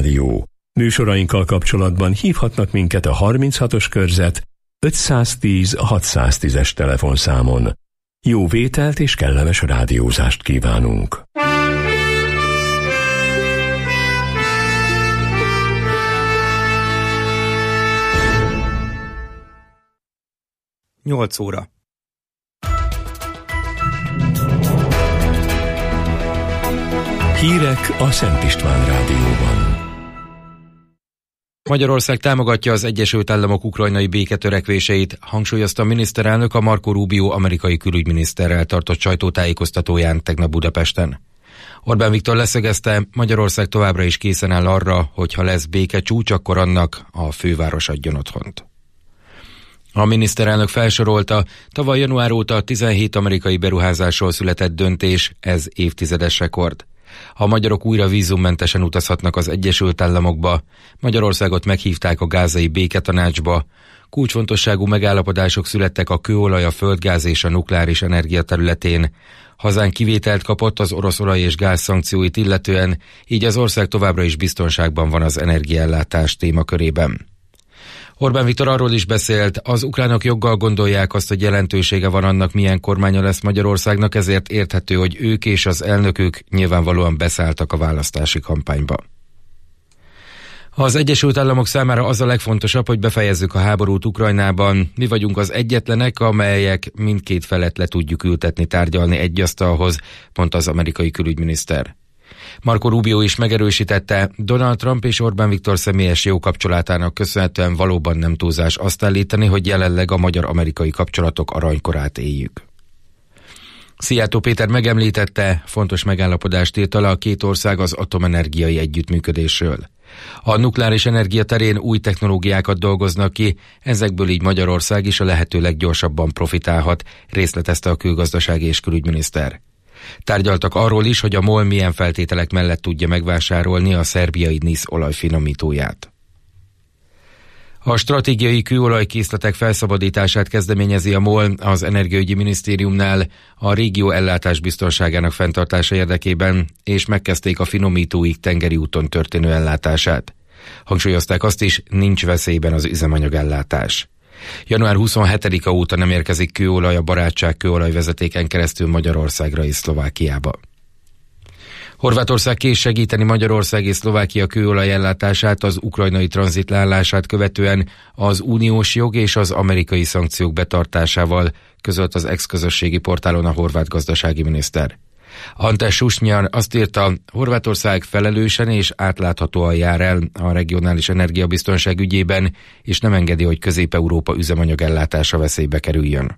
Rádió. Műsorainkkal kapcsolatban hívhatnak minket a 36-os körzet 510 610-es telefonszámon. Jó vételt és kellemes rádiózást kívánunk! Nyolc óra. Hírek a Szent István Rádióban. Magyarország támogatja az Egyesült Államok ukrajnai béketörekvéseit, hangsúlyozta a miniszterelnök a Marco Rubio amerikai külügyminiszterrel tartott sajtótájékoztatóján tegnap Budapesten. Orbán Viktor leszögezte, Magyarország továbbra is készen áll arra, hogy ha lesz békecsúcs, akkor annak a főváros adjon otthont. A miniszterelnök felsorolta, tavaly január óta 17 amerikai beruházásról született döntés, ez évtizedes rekord. A magyarok újra vízummentesen utazhatnak az Egyesült Államokba, Magyarországot meghívták a gázai béketanácsba, kulcsfontosságú megállapodások születtek a kőolaj, a földgáz és a nukleáris energia területén, hazánk kivételt kapott az orosz olaj és gáz szankcióit illetően, így az ország továbbra is biztonságban van az energiaellátás témakörében. Orbán Viktor arról is beszélt, az ukránok joggal gondolják azt, hogy jelentősége van annak, milyen kormánya lesz Magyarországnak, ezért érthető, hogy ők és az elnökük nyilvánvalóan beszálltak a választási kampányba. Az Egyesült Államok számára az a legfontosabb, hogy befejezzük a háborút Ukrajnában. Mi vagyunk az egyetlenek, amelyek mindkét felet le tudjuk ültetni, tárgyalni egy asztalhoz, mondta az amerikai külügyminiszter. Marco Rubio is megerősítette, Donald Trump és Orbán Viktor személyes jó kapcsolatának köszönhetően valóban nem túlzás azt állítani, hogy jelenleg a magyar-amerikai kapcsolatok aranykorát éljük. Szijjártó Péter megemlítette, fontos megállapodást írt alá a két ország az atomenergiai együttműködésről. A nukleáris energia terén új technológiákat dolgoznak ki, ezekből így Magyarország is a lehető leggyorsabban profitálhat, részletezte a külgazdasági és külügyminiszter. Tárgyaltak arról is, hogy a MOL milyen feltételek mellett tudja megvásárolni a szerbiai NIS olajfinomítóját. A stratégiai kőolajkészletek felszabadítását kezdeményezi a MOL az Energiaügyi Minisztériumnál a régió ellátás biztonságának fenntartása érdekében, és megkezdték a finomítóik tengeri úton történő ellátását. Hangsúlyozták azt is, nincs veszélyben az üzemanyagellátás. Január 27-a óta nem érkezik kőolaj a Barátság kőolajvezetéken keresztül Magyarországra és Szlovákiába. Horvátország kész segíteni Magyarország és Szlovákia kőolaj ellátását az ukrajnai tranzitlálását követően az uniós jog és az amerikai szankciók betartásával, közölt az ex-közösségi portálon a horvát gazdasági miniszter. Ante Susnyan azt írta, Horvátország felelősen és átláthatóan jár el a regionális energiabiztonság ügyében, és nem engedi, hogy Közép-Európa üzemanyagellátása veszélybe kerüljön.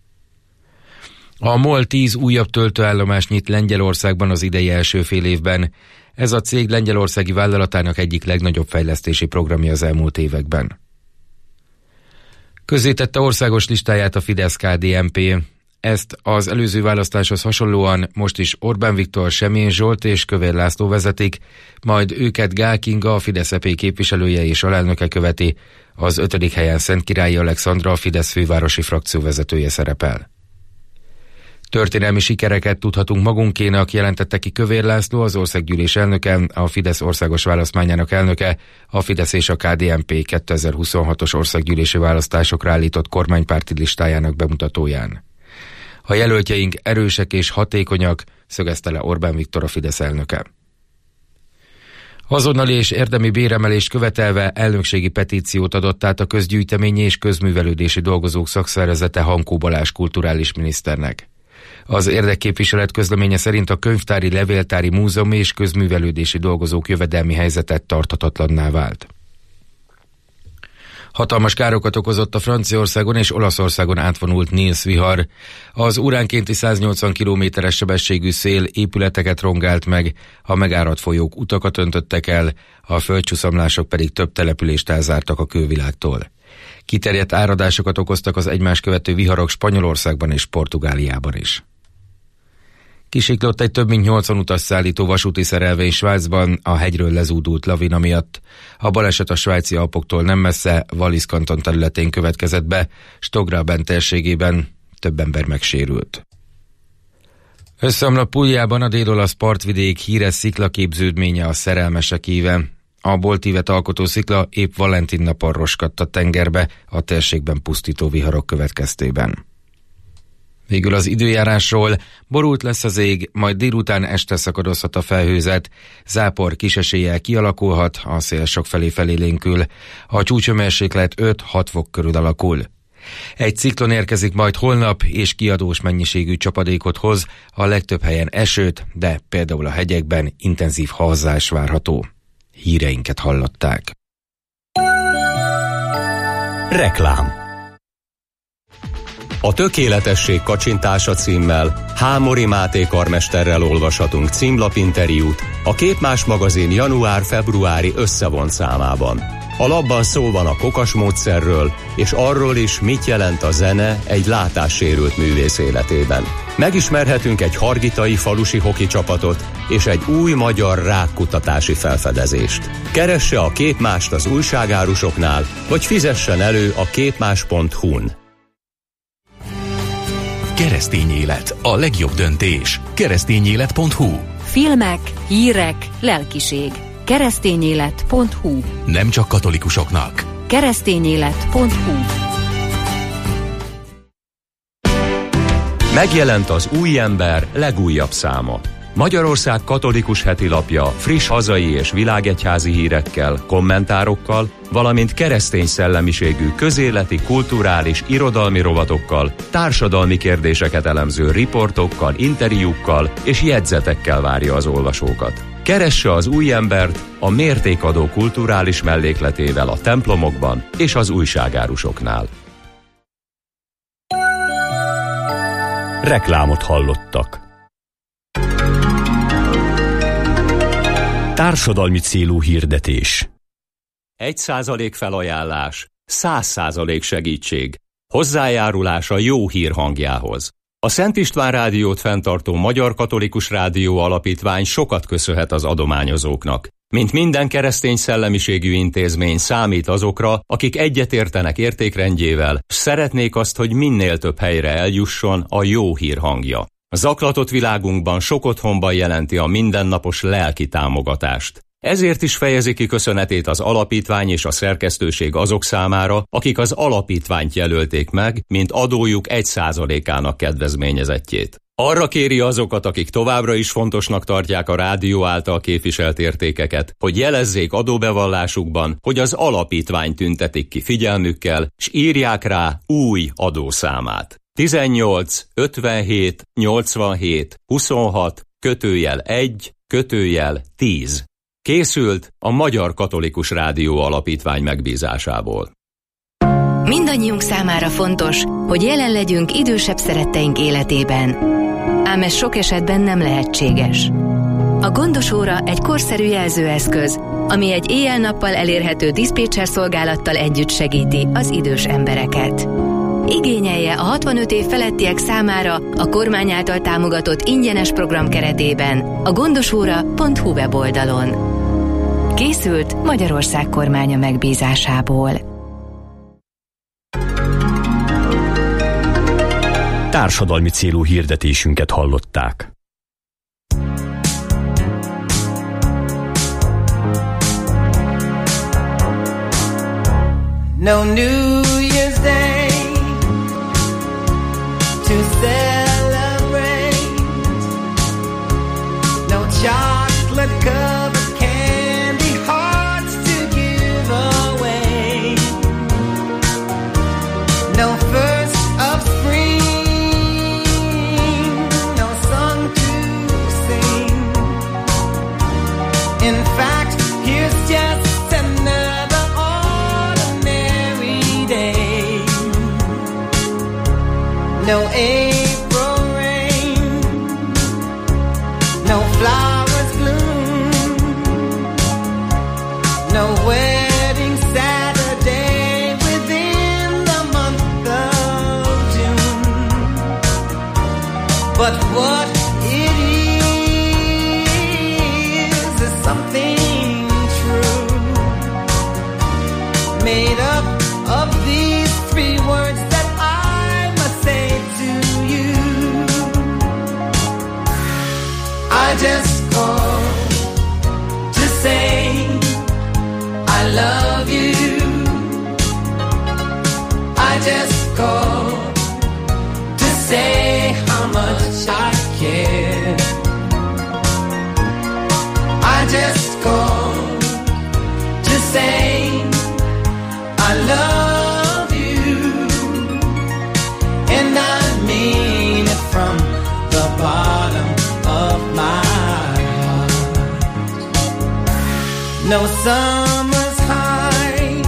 A MOL 10 újabb töltőállomást nyit Lengyelországban az idei első fél évben. Ez a cég lengyelországi vállalatának egyik legnagyobb fejlesztési programja az elmúlt években. Közzétette országos listáját a Fidesz-KDNP. Ezt az előző választáshoz hasonlóan most is Orbán Viktor, Semjén Zsolt és Kövér László vezetik, majd őket Gál Kinga, a Fidesz-EP képviselője és alelnöke követi, az 5. helyen Szentkirályi Alexandra, a Fidesz fővárosi frakcióvezetője szerepel. Történelmi sikereket tudhatunk magunkénak, jelentette ki Kövér László, az országgyűlés elnöke, a Fidesz országos választmányának elnöke, a Fidesz és a KDNP 2026-os országgyűlési választásokra állított kormánypárti listájának bemutatóján. A jelöltjeink erősek és hatékonyak, szögezte le Orbán Viktor, a Fidesz elnöke. Azonnali és érdemi béremelést követelve elnökségi petíciót adott át a Közgyűjteményi és Közművelődési Dolgozók Szakszervezete Hankó Balázs kulturális miniszternek. Az érdekképviselet közleménye szerint a könyvtári, levéltári, múzeumi és közművelődési dolgozók jövedelmi helyzetet tarthatatlanná vált. Hatalmas károkat okozott a Franciaországon és Olaszországon átvonult Nils vihar. Az óránkénti 180 km-es sebességű szél épületeket rongált meg, a megáradt folyók utakat öntöttek el, a földcsúszamlások pedig több települést elzártak a külvilágtól. Kiterjedt áradásokat okoztak az egymást követő viharok Spanyolországban és Portugáliában is. Kisiklott egy több mint 80 utas szállító vasúti szerelvény Svájcban a hegyről lezúdult lavina miatt. A baleset a svájci Alpoktól nem messze, Wallis kanton területén következett be, Stoggraben térségében több ember megsérült. Összeomlott Puljában a dél-olasz partvidék híres sziklaképződménye a Szerelmesek íve. A boltívet alkotó szikla épp Valentin napon roskadt a tengerbe a térségben pusztító viharok következtében. Végül az időjárásról: borult lesz az ég, majd délután este szakadozhat a felhőzet, zápor kis eséllyel kialakulhat, a szél sokfelé felélénkül, a csúcshőmérséklet 5-6 fok körül alakul. Egy ciklon érkezik majd holnap, és kiadós mennyiségű csapadékot hoz, a legtöbb helyen esőt, de például a hegyekben intenzív havazás várható. Híreinket hallották. Reklám. A tökéletesség kacsintása címmel Hámori Máté karmesterrel olvashatunk címlapinterjút a Képmás magazin január-februári összevont számában. A lapban szó van a kokas módszerről, és arról is, mit jelent a zene egy látássérült művész életében. Megismerhetünk egy hargitai falusi hoki csapatot és egy új magyar rákkutatási felfedezést. Keresse a Képmást az újságárusoknál, vagy fizessen elő a képmás.hu-n. Keresztény élet, a legjobb döntés. Keresztényélet.hu. Filmek, hírek, lelkiség. Keresztényélet.hu. Nem csak katolikusoknak. Keresztényélet.hu. Megjelent az Új Ember legújabb száma. Magyarország katolikus hetilapja friss hazai és világegyházi hírekkel, kommentárokkal, valamint keresztény szellemiségű közéleti, kulturális, irodalmi rovatokkal, társadalmi kérdéseket elemző riportokkal, interjúkkal és jegyzetekkel várja az olvasókat. Keresse az Új Embert a mértékadó kulturális mellékletével a templomokban és az újságárusoknál. Reklámot hallottak. Társadalmi célú hirdetés. 1% felajánlás, 100% segítség. Hozzájárulás a jó hír hangjához. A Szent István Rádiót fenntartó Magyar Katolikus Rádió Alapítvány sokat köszönhet az adományozóknak. Mint minden keresztény szellemiségű intézmény, számít azokra, akik egyetértenek értékrendjével, s szeretnék azt, hogy minél több helyre eljusson a jó hír hangja. A zaklatott világunkban sok otthonban jelenti a mindennapos lelki támogatást. Ezért is fejezi ki köszönetét az alapítvány és a szerkesztőség azok számára, akik az alapítványt jelölték meg, mint adójuk 1%-ának kedvezményezettjét. Arra kéri azokat, akik továbbra is fontosnak tartják a rádió által képviselt értékeket, hogy jelezzék adóbevallásukban, hogy az alapítvány tüntetik ki figyelmükkel, s írják rá új adószámát. 18 57 87 26 /1 /10. Készült a Magyar Katolikus Rádió Alapítvány megbízásából. Mindannyiunk számára fontos, hogy jelen legyünk idősebb szeretteink életében. Ám ez sok esetben nem lehetséges. A Gondos Óra egy korszerű jelzőeszköz, ami egy éjjel-nappal elérhető diszpécser szolgálattal együtt segíti az idős embereket. Igényelje a 65 év felettiek számára a kormány által támogatott ingyenes program keretében a gondosóra.hu weboldalon. Készült Magyarország kormánya megbízásából. Társadalmi célú hirdetésünket hallották. No New Year's Day to celebrate, no chocolate covered candy hearts to give away, no first of spring, no song to sing. In fact, here's just another ordinary day. No April rain, no flowers bloom, no wedding Saturday within the month of June. But what it is something true, made up of these three words that I must say to you. I just called to say love you. I just called to say how much I care. I just called to say I love you, and I mean it from the bottom of my heart. No summer's high,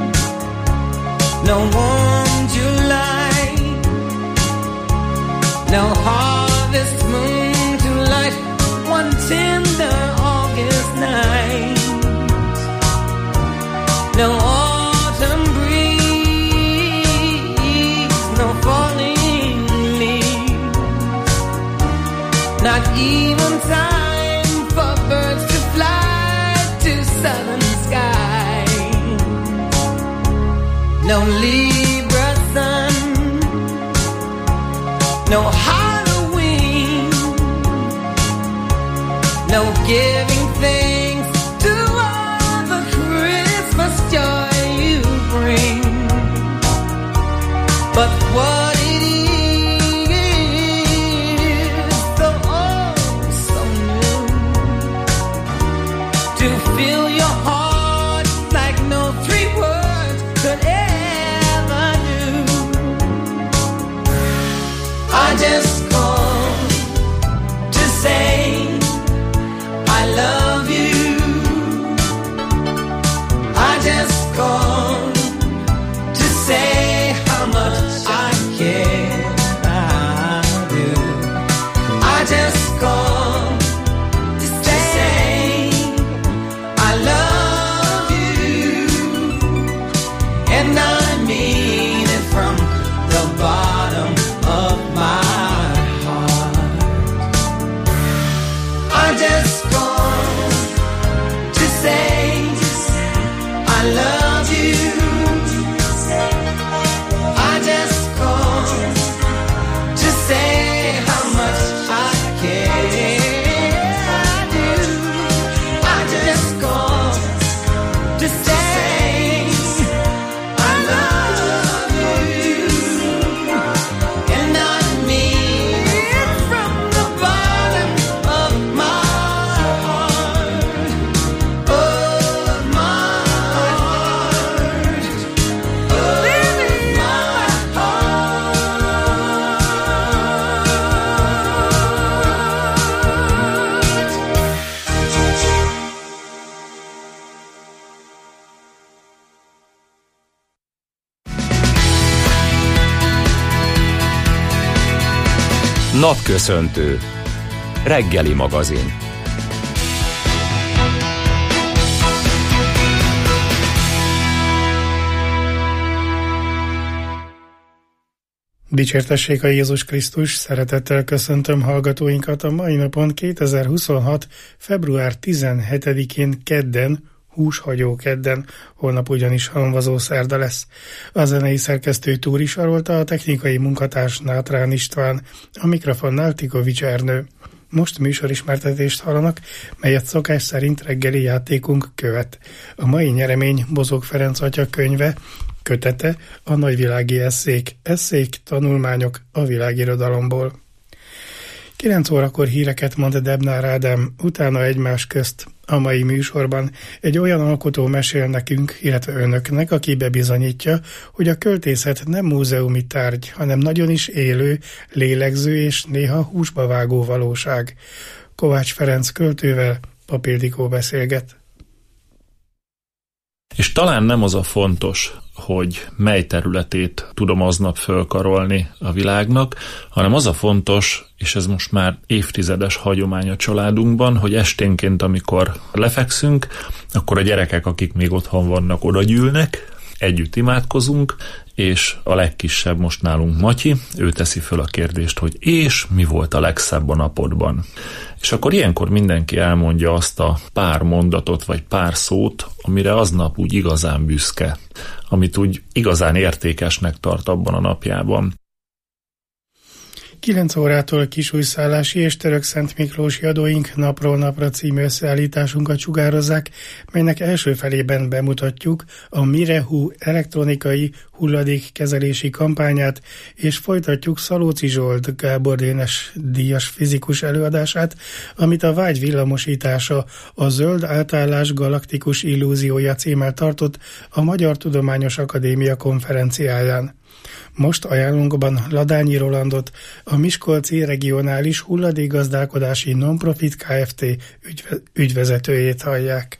no warm July, no harvest moon to light one tender August night, no autumn breeze, no falling leaves, not even time for birds to fly to southern skies, no Libra sun, no Halloween, no giving thanks to all the Christmas joy you bring. But what it is, so oh, so new, to fill your heart like no three words could ever do. I just called to say I love you. I just called to say how much I care. I do. I just called to say I love you, and I mean it from the bottom of my heart. I just called to say I love you. I just called to say how much I care. I do. I just called to say I love you, and I mean it from the bottom of my heart. Of my heart. Of my heart. Napköszöntő. Reggeli magazin. Dicsértessék a Jézus Krisztus, szeretettel köszöntöm hallgatóinkat a mai napon 2026. február 17-én kedden, húshagyó kedden, holnap ugyanis hamvazó szerda lesz. A zenei szerkesztő Túri Sarolta, a technikai munkatárs Nátrán István, a mikrofonnál Tikovics Ernő. Most műsorismertetést hallanak, melyet szokás szerint reggeli játékunk követ. A mai nyeremény Bozók Ferenc atya könyve, kötete, a nagyvilági eszék, tanulmányok a világirodalomból. 9 órakor híreket mond Debnár Ádám, utána egymás közt. A mai műsorban egy olyan alkotó mesél nekünk, illetve önöknek, aki bebizonyítja, hogy a költészet nem múzeumi tárgy, hanem nagyon is élő, lélegző és néha húsba vágó valóság. Kovács Ferenc költővel Pap Ildikó beszélget. És talán nem az a fontos, hogy mely területét tudom aznap fölkarolni a világnak, hanem az a fontos, és ez most már évtizedes hagyomány a családunkban, hogy esténként, amikor lefekszünk, akkor a gyerekek, akik még otthon vannak, odagyűlnek, együtt imádkozunk, és a legkisebb most nálunk Matyi, ő teszi föl a kérdést, hogy és mi volt a legszebb a napodban. És akkor ilyenkor mindenki elmondja azt a pár mondatot, vagy pár szót, amire aznap úgy igazán büszke, amit úgy igazán értékesnek tart abban a napjában. 9 órától kisújszállási és Törökszentmiklósi adóink napról napra című összeállításunkat sugározzák, melynek első felében bemutatjuk a Mirehu elektronikai hulladékkezelési kampányát, és folytatjuk Szalóci Zsolt Gábor Dénes díjas fizikus előadását, amit a Vágy villamosítása, a zöld átállás galaktikus illúziója címmel tartott a Magyar Tudományos Akadémia konferenciáján. Most ajánlunkban Ladányi Rolandot, a Miskolci Regionális Hulladékgazdálkodási Nonprofit Kft. Ügyvezetőjét hallják.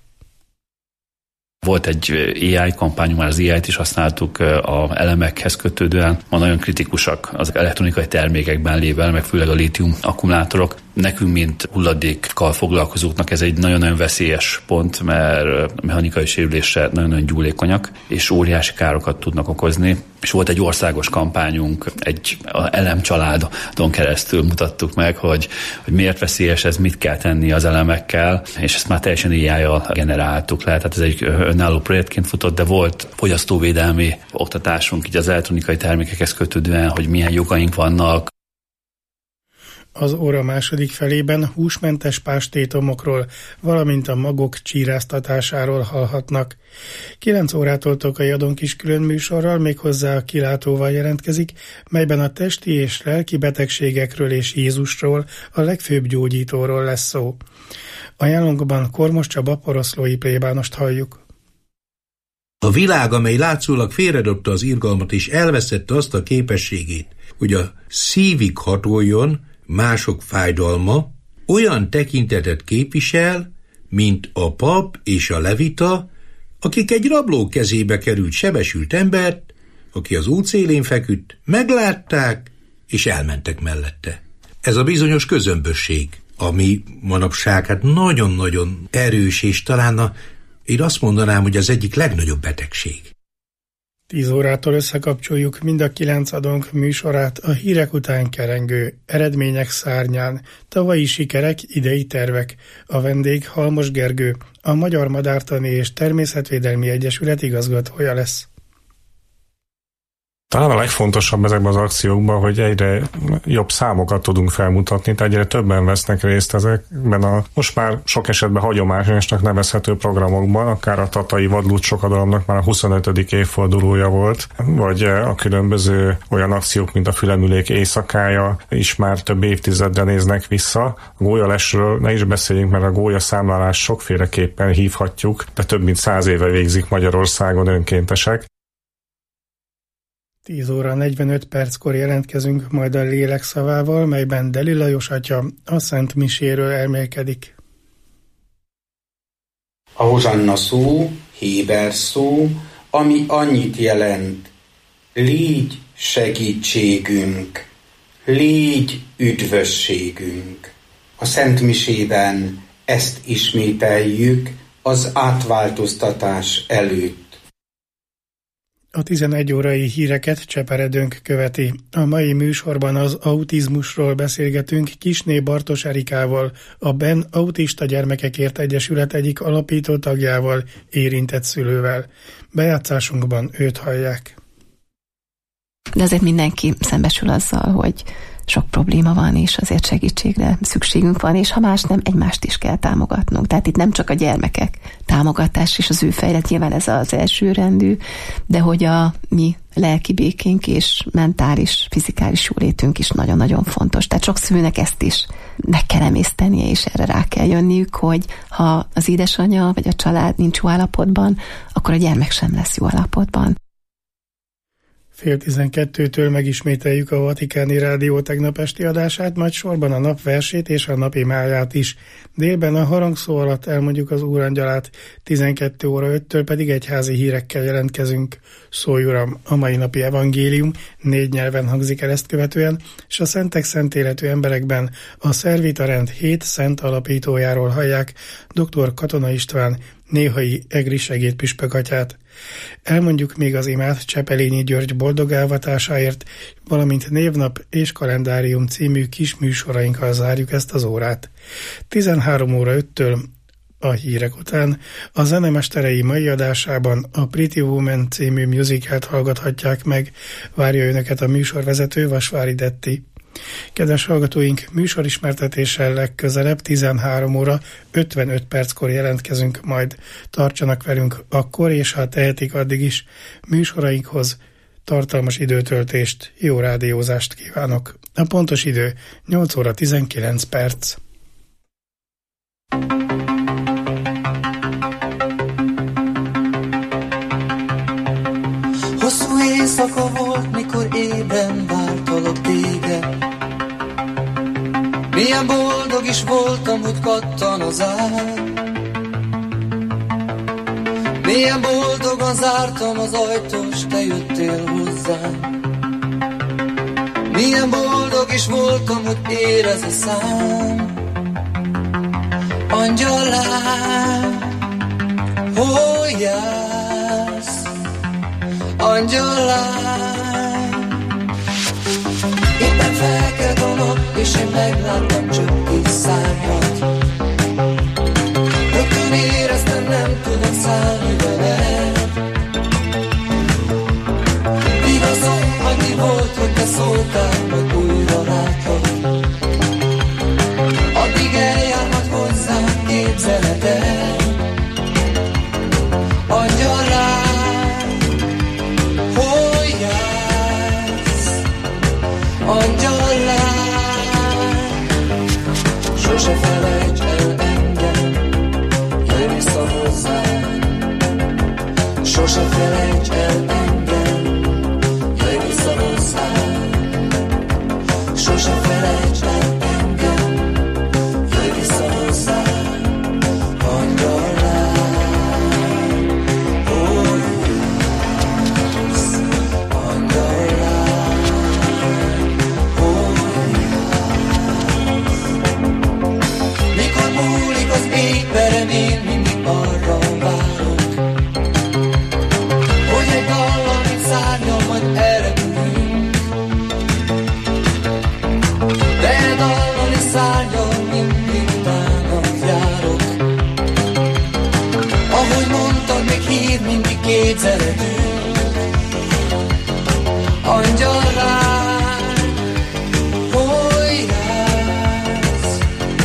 Volt egy AI kampányunk, már az AI-t is használtuk a elemekhez kötődően. Ma nagyon kritikusak az elektronikai termékekben lévő elemek, főleg a lítium akkumulátorok. Nekünk, mint hulladékkal foglalkozóknak ez egy nagyon-nagyon veszélyes pont, mert mechanikai sérülésre nagyon-nagyon gyúlékonyak, és óriási károkat tudnak okozni. És volt egy országos kampányunk, egy elemcsaládon keresztül mutattuk meg, hogy miért veszélyes ez, mit kell tenni az elemekkel, és ezt már teljesen AI-jal generáltuk le. Tehát ez egy önálló projektként futott, de volt fogyasztóvédelmi oktatásunk így az elektronikai termékekhez kötődően, hogy milyen jogaink vannak. Az óra második felében húsmentes pástétomokról, valamint a magok csíráztatásáról hallhatnak. 9 órától Tokai Adon kis külön műsorral, méghozzá a Kilátóval jelentkezik, melyben a testi és lelki betegségekről és Jézusról, a legfőbb gyógyítóról lesz szó. Ajánlónkban Kormos Csaba poroszlói plébánost halljuk. A világ, amely látszólag félredobta az irgalmat és elveszette azt a képességét, hogy a szívig hatoljon mások fájdalma, olyan tekintetet képvisel, mint a pap és a levita, akik egy rabló kezébe került sebesült embert, aki az út szélén feküdt, meglátták, és elmentek mellette. Ez a bizonyos közömbösség, ami manapság hát nagyon-nagyon erős, és talán én azt mondanám, hogy az egyik legnagyobb betegség. 10 órától összekapcsoljuk mind a 9 adónk műsorát a hírek után kerengő eredmények szárnyán, tavalyi sikerek, idei tervek. A vendég Halmos Gergő, a Magyar Madártani és Természetvédelmi Egyesület igazgatója lesz. Talán a legfontosabb ezekben az akciókban, hogy egyre jobb számokat tudunk felmutatni, tehát egyre többen vesznek részt ezekben a most már sok esetben hagyományosnak nevezhető programokban, akár a tatai vadlúd sokadalomnak már a 25. évfordulója volt, vagy a különböző olyan akciók, mint a Fülemülék éjszakája is már több évtizeddel néznek vissza. A gólyalesről ne is beszéljünk, mert a gólyaszámlálás sokféleképpen hívhatjuk, de több mint 100 éve végzik Magyarországon önkéntesek. 10 óra 45 perckor jelentkezünk majd a lélek szavával, melyben Deli Lajos atya a Szent Miséről elmélkedik. A hozsanna szó, héber szó, ami annyit jelent: légy segítségünk, légy üdvösségünk. A Szent Misében ezt ismételjük az átváltoztatás előtt. A 11 órai híreket Cseperedőnk követi. A mai műsorban az autizmusról beszélgetünk Kisné Bartos Erikával, a BEN Autista Gyermekekért Egyesület egyik alapító tagjával, érintett szülővel. Bejátszásunkban őt hallják. De azért mindenki szembesül azzal, hogy sok probléma van, és azért segítségre szükségünk van, és ha más nem, egymást is kell támogatnunk. Tehát itt nem csak a gyermekek támogatás és az ő fejlett, nyilván ez az első rendű, de hogy a mi lelki békénk és mentális, fizikális jólétünk is nagyon-nagyon fontos. Tehát sok szülőnek ezt is meg kell emésztenie, és erre rá kell jönniük, hogy ha az édesanyja vagy a család nincs jó állapotban, akkor a gyermek sem lesz jó állapotban. 11:30 megismételjük a Vatikáni Rádió tegnap esti adását, majd sorban a napversét és a napimáját is. Délben a harangszó alatt elmondjuk az Úrangyalát, 12:05 pedig egyházi hírekkel jelentkezünk. Szólj Uram, a mai napi evangélium 4 nyelven hangzik el ezt követően, és a szentek szent életű emberekben a Szervitarend 7 szent alapítójáról hallják dr. Katona István, néhai egri segédpüspök atyát. Elmondjuk még az imát Csepelényi György boldogávatásáért, valamint névnap és kalendárium című kis műsorainkkal zárjuk ezt az órát. 13:05 a hírek után a Zenemesterei mai adásában a Pretty Woman című musicalt hallgathatják meg. Várja önöket a műsorvezető, Vasvári Detti. Kedves hallgatóink, műsorismertetéssel legközelebb 13 óra 55 perckor jelentkezünk, majd tartsanak velünk akkor, és ha tehetik addig is műsorainkhoz tartalmas időtöltést, jó rádiózást kívánok. A pontos idő 8 óra 19 perc. Hosszú éjszaka volt, mikor ébren vártalak téged. Milyen boldog is voltam, hogy kattan az ár. Milyen boldogan zártam az ajtót, s te jöttél hozzám. Milyen boldog is voltam, hogy érez a szám. Angyalám, hol jársz? Angyalám, éppen felkelt a nap, és én megláttam csöppés szárnyat. Rögtön éreztem, nem tudom szállni veled. Igazam annyi volt, hogy te szóltál, hogy újra látlak. Addig eljárhat hozzám, képzeled el. Angyalám, hol jársz? Angyalám, sose felejtsd el engem, jöjj vissza hozzám. Sose felejtsd el engem, jöjj vissza hozzám. Sose felejtsd el engem, jöjj vissza hozzám. Angyalám, hol jársz? Angyalám, hol jársz? Mikor múlik az égverem, én mindig arra várok, hogy egy dallal, mint szárnyal, majd elrepülünk. De dallal és szárnyal mindig utána járok. Ahogy mondtad, még hír mindig kétszeredünk. Angyalám, hol jársz?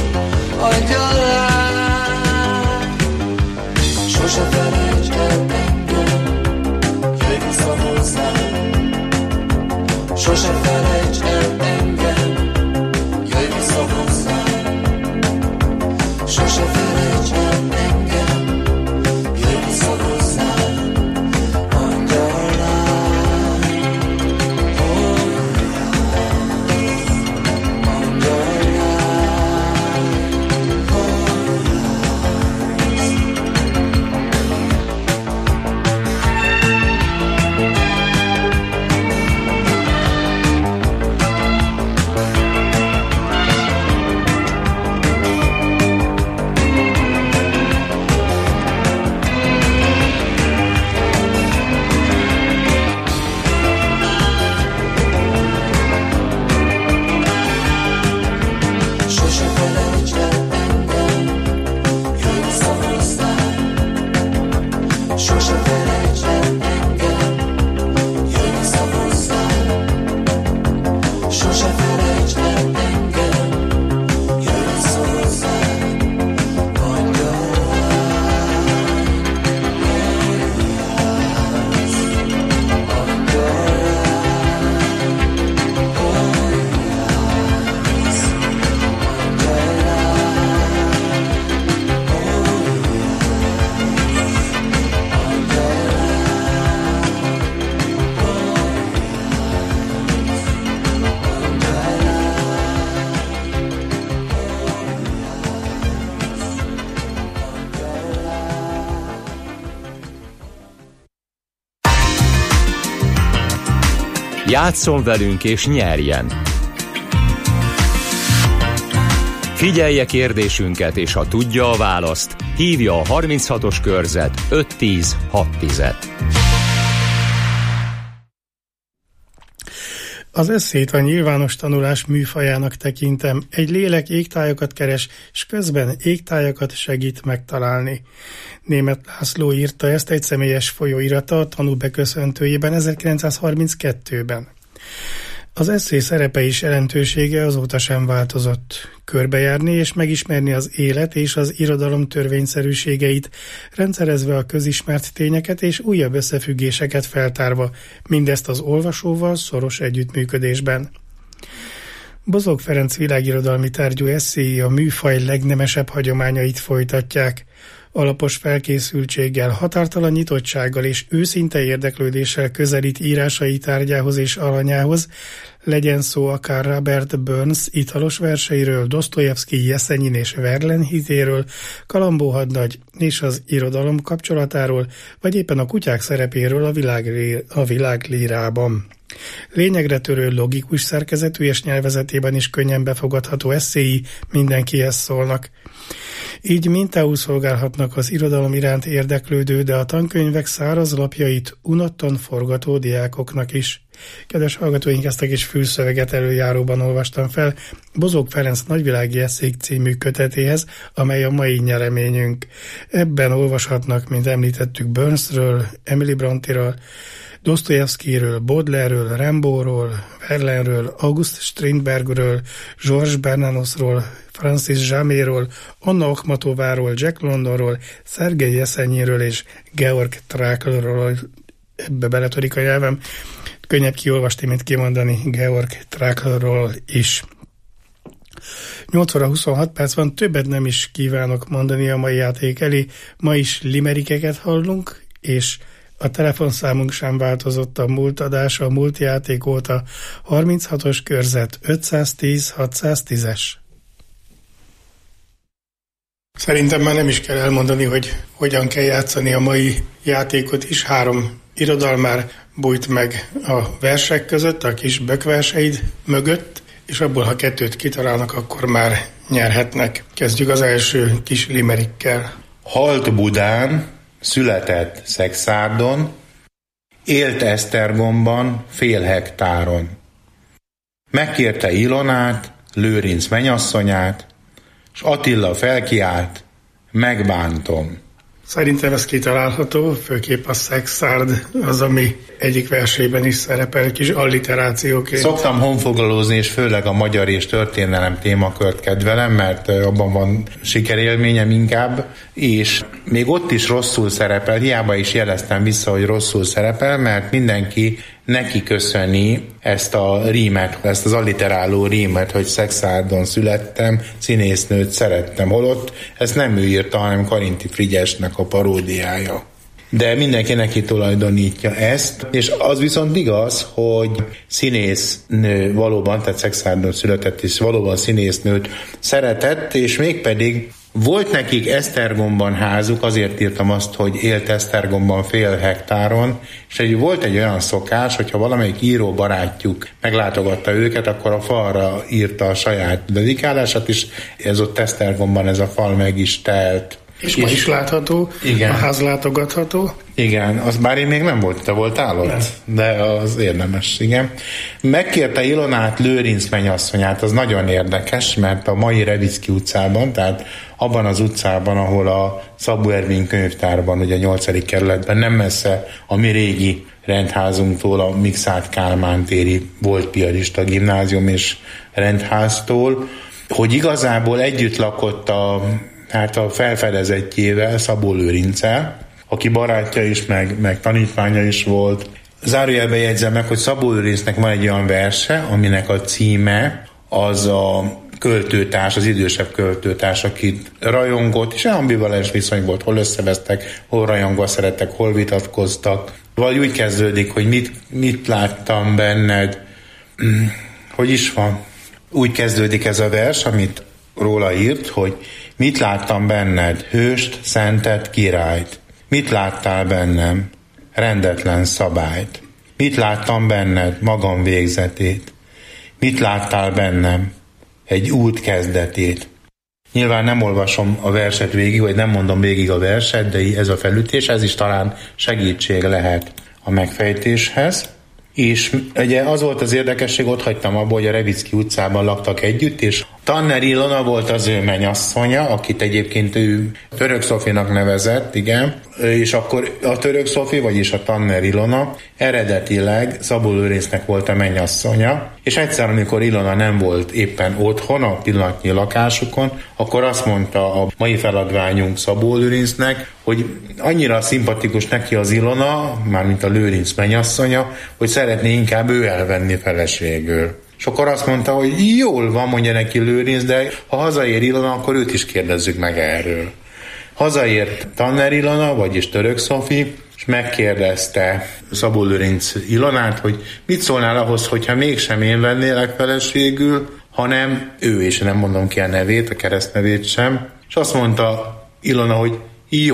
Angyalám, sose felejtsd el engem, jöjj vissza hozzám. Sose felejtsd el engem, jöjj vissza hozzám. Sose felejtsd el engem, jöjj vissza hozzám. Angyalám, hol jársz? Angyalám, hol jársz? Sose felejtsd el engem, jöjj vissza hozzám. Sose felejtsd el engem, jöjj vissza hozzám. Sose felejtsd el engem, jöjj vissza hozzám. Angyalám, hol jársz? Angyalám, hol jársz? Játsszon velünk és nyerjen! Figyelje kérdésünket, és ha tudja a választ, hívja a 36-os körzet 510 610-et. Az esszét a nyilvános tanulás műfajának tekintem. Egy lélek égtájakat keres, s közben égtájakat segít megtalálni. Németh László írta ezt egy személyes folyóirata a tanúbeköszöntőjében 1932-ben. Az esszé szerepe és jelentősége azóta sem változott. Körbejárni és megismerni az élet és az irodalom törvényszerűségeit, rendszerezve a közismert tényeket és újabb összefüggéseket feltárva, mindezt az olvasóval szoros együttműködésben. Bozók Ferenc világirodalmi tárgyú esszéi a műfaj legnemesebb hagyományait folytatják. Alapos felkészültséggel, határtalan nyitottsággal és őszinte érdeklődéssel közelít írásai tárgyához és alanyához, legyen szó akár Robert Burns italos verseiről, Dosztojevszky, Jeszenyin és Verlaine hitéről, Kalambó hadnagy és az irodalom kapcsolatáról, vagy éppen a kutyák szerepéről a világlírában. Lényegre törő, logikus szerkezetű és nyelvezetében is könnyen befogadható esszéi mindenkihez szólnak. Így mintául szolgálhatnak az irodalom iránt érdeklődő, de a tankönyvek száraz lapjait unottan forgató diákoknak is. Kedves hallgatóink, ezt a kis fülszöveget előjáróban olvastam fel Bozók Ferenc Nagyvilági Esszék című kötetéhez, amely a mai nyereményünk. Ebben olvashatnak, mint említettük, Burnsről, Emily Brontéről, Dosztojevszkyről, Baudelaire-ről, Rimbaudról, Verlaineről, August Strindbergről, Georges Bernanosról, Francis Jaméről, Anna Akhmatováról, Jack Londonról, Szergej Jeszenyinről és Georg Tráklról. Ebbe beletörik a nyelvem. Könnyebb kiolvasni, mint kimondani, Georg Tráklról is. 8 óra 26 perc van, többet nem is kívánok mondani a mai játék elé. Ma is limerikeket hallunk, és a telefonszámunk sem változott a múlt adás, a múlt játék óta. 36-os körzet 510-610-es. Szerintem már nem is kell elmondani, hogy hogyan kell játszani a mai játékot is. 3 irodalmár bújt meg a versek között, a kis bökverseid mögött, és abból, ha 2-t kitalálnak, akkor már nyerhetnek. Kezdjük az első kis limerikkel. Halt Budán, született Szexárdon, élt Esztergomban fél hektáron. Megkérte Ilonát, Lőrinc mennyasszonyát, s Attila felkiált, megbántom. Szerintem ez kitalálható, főképp a Szexárd az, ami egyik versében is szerepel, kis alliterációként. Szoktam honfoglalózni, és főleg a magyar és történelem témakört kedvelem, mert abban van sikerélményem inkább, és még ott is rosszul szerepel, hiába is jeleztem vissza, hogy rosszul szerepel, mert mindenki neki köszöni ezt a rímet, ezt az alliteráló rímet, hogy Szexárdon születtem, színésznőt szerettem, holott ezt nem ő írta, hanem Karinti Frigyesnek a paródiája. De mindenki neki tulajdonítja ezt, és az viszont igaz, hogy színésznő valóban, tehát Szexárdon született, és valóban színésznőt szeretett, és mégpedig volt nekik Esztergomban házuk, azért írtam azt, hogy élt Esztergomban fél hektáron, és volt egy olyan szokás, hogyha valamelyik író barátjuk meglátogatta őket, akkor a falra írta a saját dedikálását, és ez ott Esztergomban ez a fal meg is telt. És ma is látható, igen. A ház látogatható. Igen, az bár én még nem volt, te voltál ott, nem. De az érdemes, igen. Megkérte Ilonát, Lőrinc mennyasszonyát, az nagyon érdekes, mert a mai Revicki utcában, tehát abban az utcában, ahol a Szabó Ervin könyvtárban, ugye a 8. kerületben, nem messze a mi régi rendházunktól, a Mikszáth Kálmán téri volt piarista gimnázium és rendháztól, hogy igazából együtt lakott a felfedezettjével, Szabó Lőrinccel, aki barátja is, meg tanítványa is volt. Zárójelben jegyzem meg, hogy Szabó Lőrincnek van egy olyan verse, aminek a címe az a költőtárs, az idősebb költőtárs, akit rajongott, és ambivalens viszony volt, hol összevesztek, hol rajongva szerettek, hol vitatkoztak. Vagy úgy kezdődik, hogy mit láttam benned, hogy is van. Úgy kezdődik ez a vers, amit róla írt, hogy mit láttam benned, hőst, szentet, királyt. Mit láttál bennem, rendetlen szabályt. Mit láttam benned, magam végzetét. Mit láttál bennem, egy út kezdetét. Nyilván nem olvasom a verset végig, vagy nem mondom végig a verset, de ez a felütés, ez is talán segítség lehet a megfejtéshez. És ugye az volt az érdekesség, ott hagytam abba, hogy a Revicki utcában laktak együtt, és Tanner Ilona volt az ő mennyasszonya, akit egyébként ő Török Szofinak nevezett, igen, és akkor a Török Szofi, vagyis a Tanner Ilona eredetileg Szabó Lőrincnek volt a mennyasszonya, és egyszer, amikor Ilona nem volt éppen otthon, a pillanatnyi lakásukon, akkor azt mondta a mai feladványunk Szabó Lőrincnek, hogy annyira szimpatikus neki az Ilona, mármint a Lőrinc mennyasszonya, hogy szeretné inkább ő elvenni feleségül. És akkor azt mondta, hogy jól van, mondja neki Lőrinc, de ha hazaér Ilona, akkor őt is kérdezzük meg erről. Hazaért Tanner Ilona, vagyis Török Szofi, és megkérdezte Szabó Lőrinc Ilonát, hogy mit szólnál ahhoz, hogyha mégsem én vennélek feleségül, hanem ő, és nem mondom ki a nevét, a keresztnevét sem, és azt mondta Ilona, hogy jó.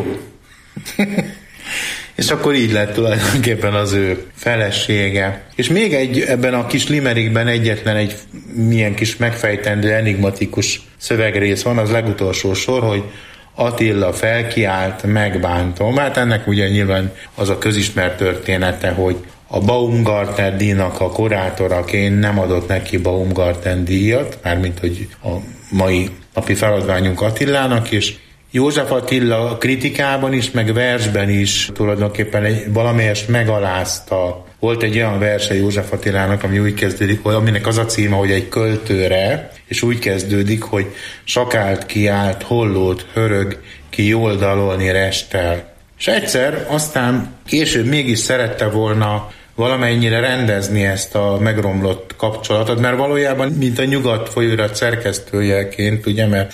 És akkor így lett tulajdonképpen az ő felesége. És még egy ebben a kis limerikben egyetlen egy milyen kis megfejtendő, enigmatikus szövegrész van, az legutolsó sor, hogy Attila felkiált, megbántom. Hát ennek ugye nyilván az a közismert története, hogy a Baumgarten díjnak a kurátoraként nem adott neki Baumgarten díjat, mármint hogy a mai napi feladványunk Attilának, és József Attila kritikában is, meg versben is tulajdonképpen valamelyest megalázta. Volt egy olyan verse József Attilának, ami úgy kezdődik, aminek az a címe, hogy egy költőre, és úgy kezdődik, hogy sakált kiált, hollót hörög, ki jól dalolni restel. És egyszer, aztán később mégis szerette volna valamennyire rendezni ezt a megromlott kapcsolatot, mert valójában, mint a Nyugat folyóirat szerkesztőjeként, ugye, mert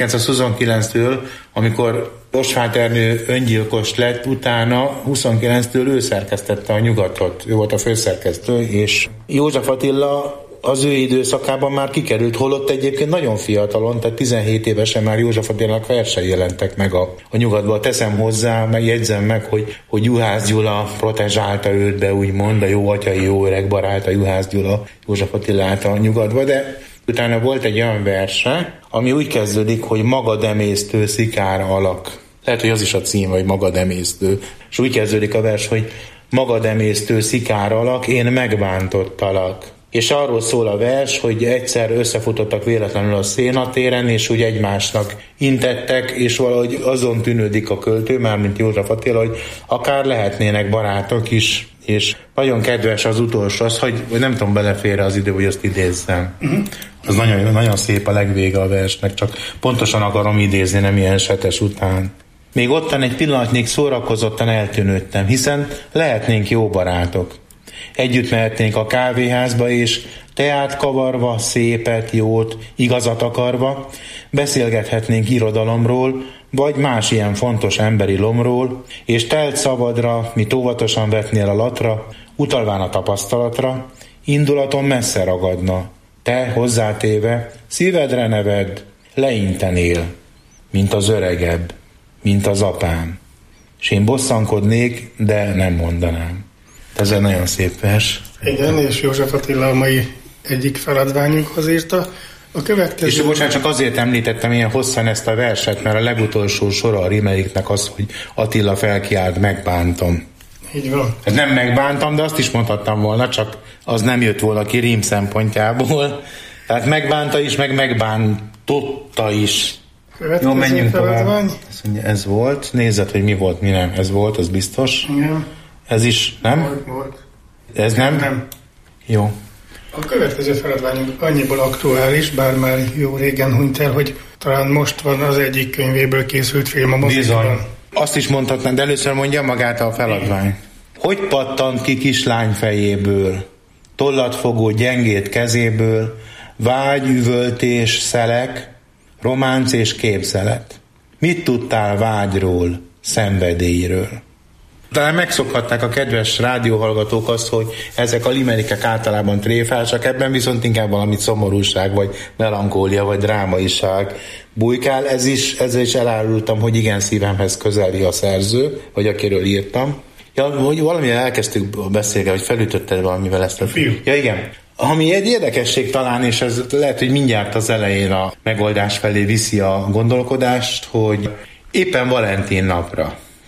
1929-től, amikor Osváth Ernő öngyilkos lett, utána 29-től ő szerkesztette a Nyugatot, ő volt a főszerkesztő, és József Attila az ő időszakában már kikerült, holott egyébként nagyon fiatalon, tehát 17 évesen már József Attilának versei jelentek meg a Nyugatban. Teszem hozzá, megjegyzem meg, hogy Juhász Gyula protezsálta őt be, úgymond, a jó atyai, jó öreg barát, a Juhász Gyula József Attilát a Nyugatba, de utána volt egy olyan verse, ami úgy kezdődik, hogy magademésztő szikár alak. Lehet, hogy az is a cím, hogy magademésztő. És úgy kezdődik a vers, hogy magademésztő szikár alak, én megbántottalak. És arról szól a vers, hogy egyszer összefutottak véletlenül a szénatéren, és úgy egymásnak intettek, és valahogy azon tűnődik a költő, mármint József Attila, hogy akár lehetnének barátok is, és nagyon kedves az utolsó, az, hogy nem tudom, belefér az idő, hogy azt idézzem. Az nagyon, nagyon szép a legvége a versnek, csak pontosan akarom idézni, nem ilyen setes után. Még ottan egy pillanatnyig szórakozottan eltűnődtem, hiszen lehetnénk jó barátok. Együtt mehetnénk a kávéházba, és teát kavarva, szépet, jót, igazat akarva, beszélgethetnénk irodalomról, vagy más ilyen fontos emberi lomról, és telt szavadra, mit óvatosan vetnél a latra, utalván a tapasztalatra, indulaton messze ragadna. Te hozzátéve, szívedre neved, leintenél, mint az öregebb, mint az apám. És én bosszankodnék, de nem mondanám. Ez egy nagyon szép vers. Igen, és József Attila a mai egyik feladványunkhoz írta. A következő... És bocsánat, csak azért említettem ilyen hosszan ezt a verset, mert a legutolsó sora a rimeriknek az, hogy Attila felkiált, megbántom. Így van. Ez nem megbántam, de azt is mondhattam volna, csak az nem jött volna ki rím szempontjából. Tehát megbánta is, meg megbántotta is. Következő jó, menjünk feladvány. tovább. Ez volt. Nézzed, hogy mi volt, mi nem. Ez volt, az biztos. Igen. Ez is, nem? Volt. Ez nem? Nem. Jó. A következő feladványunk annyiból aktuális, bár már jó régen hunyt el, hogy talán most van az egyik könyvéből készült film a mozikban. Bizony. Azt is mondhatnám, de először mondja magát a feladvány. Hogy pattant ki kislány fejéből, tollatfogó gyengét kezéből, vágy, üvöltés, szelek, románc és képzelet. Mit tudtál vágyról, szenvedélyről? Talán megszokhatták a kedves rádióhallgatók azt, hogy ezek a limerikek általában tréfásak, ebben viszont inkább valami szomorúság, vagy melankólia, vagy drámaiság bujkál. Ezzel is elárultam, hogy igen, szívemhez közeli a szerző, vagy akiről írtam. Ja, hogy valamilyen elkezdtük beszélgetni, hogy felütötted valamivel ezt a fiú. Ja, igen. Ami egy érdekesség talán, és ez lehet, hogy mindjárt az elején a megoldás felé viszi a gondolkodást, hogy éppen Valentin napra,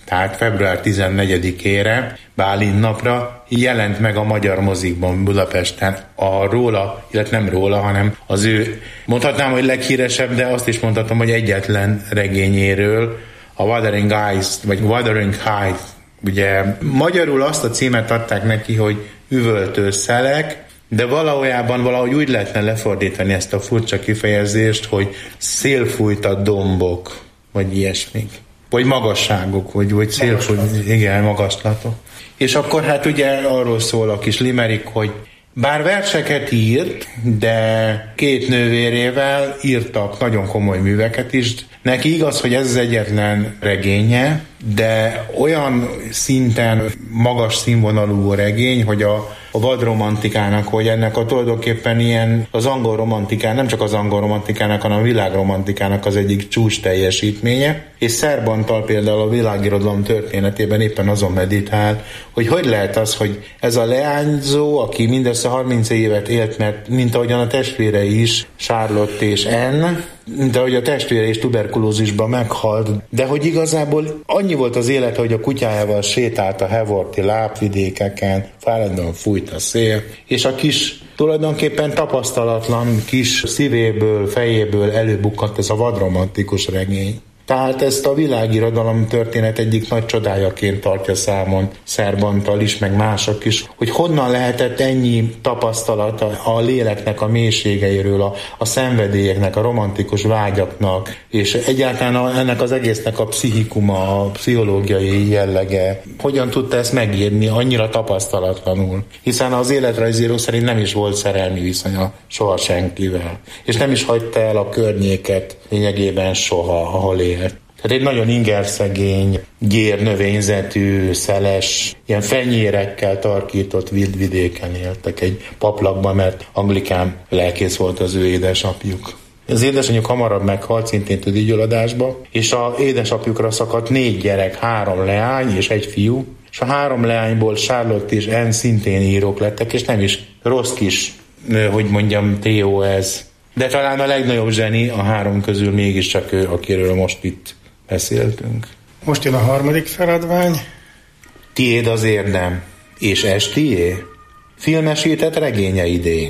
tehát február 14-ére, Bálint napra jelent meg a magyar mozikban Budapesten róla, illetve nem róla, hanem az ő, mondhatnám, hogy leghíresebb, de azt is mondhatom, hogy egyetlen regényéről, a Wuthering Heights, vagy Wuthering Heights. Ugye magyarul azt a címet adták neki, hogy Üvöltő szelek, de valahogy úgy lehetne lefordítani ezt a furcsa kifejezést, hogy szélfújtat dombok, vagy ilyesmik. Vagy magasságok, vagy szélfújt, igen, magaslatok. És akkor hát ugye arról szól a kis limerick, hogy bár verseket írt, de két nővérével írtak nagyon komoly műveket is. Neki igaz, hogy ez az egyetlen regénye, de olyan szinten magas színvonalú regény, hogy a vadromantikának, hogy ennek a tulajdonképpen ilyen az angol romantikán, nem csak az angol romantikának, hanem a világromantikának az egyik csúcs teljesítménye, és Szerb Antal például a világirodalom történetében éppen azon meditál, hogy lehet az, hogy ez a leányzó, aki mindössze 30 évet élt, mert mint ahogyan a testvére is, Charlotte és Anne, mint ahogy a testvére is tuberkulózisban meghalt, de hogy igazából annyi volt az élete, hogy a kutyájával sétált a Haworthi lábvidékeken, fáradtan fújt a szél, és a kis tulajdonképpen tapasztalatlan kis szívéből, fejéből előbukkant ez a vadromantikus regény. Tehát ezt a világirodalom történet egyik nagy csodájaként tartja számon Szerb Antal is, meg mások is, hogy honnan lehetett ennyi tapasztalat a léleknek a mélységeiről, a szenvedélyeknek, a romantikus vágyaknak, és egyáltalán ennek az egésznek a pszichikuma, a pszichológiai jellege. Hogyan tudta ezt megírni annyira tapasztalatlanul? Hiszen az életrajzíró szerint nem is volt szerelmi viszonya soha senkivel, és nem is hagyta el a környéket lényegében soha, ahol élt. Tehát egy nagyon ingerszegény, gyérnövényzetű, szeles, ilyen fenyérekkel tarkított vidvidéken éltek egy paplakban, mert anglikán lelkész volt az ő édesapjuk. Az édesanyjuk hamarabb meghalt, szintén tüdőgyulladásba, és az édesapjukra szakadt 4 gyerek, 3 leány és 1 fiú, és a 3 leányból Charlotte és Anne szintén írók lettek, és nem is rossz kis, hogy mondjam, trió ez. De talán a legnagyobb zseni a 3 közül mégiscsak ő, akiről most itt beszéltünk. Most jön a 3. feladvány. Tiéd az érdem, és estié? Filmesített regényeidé.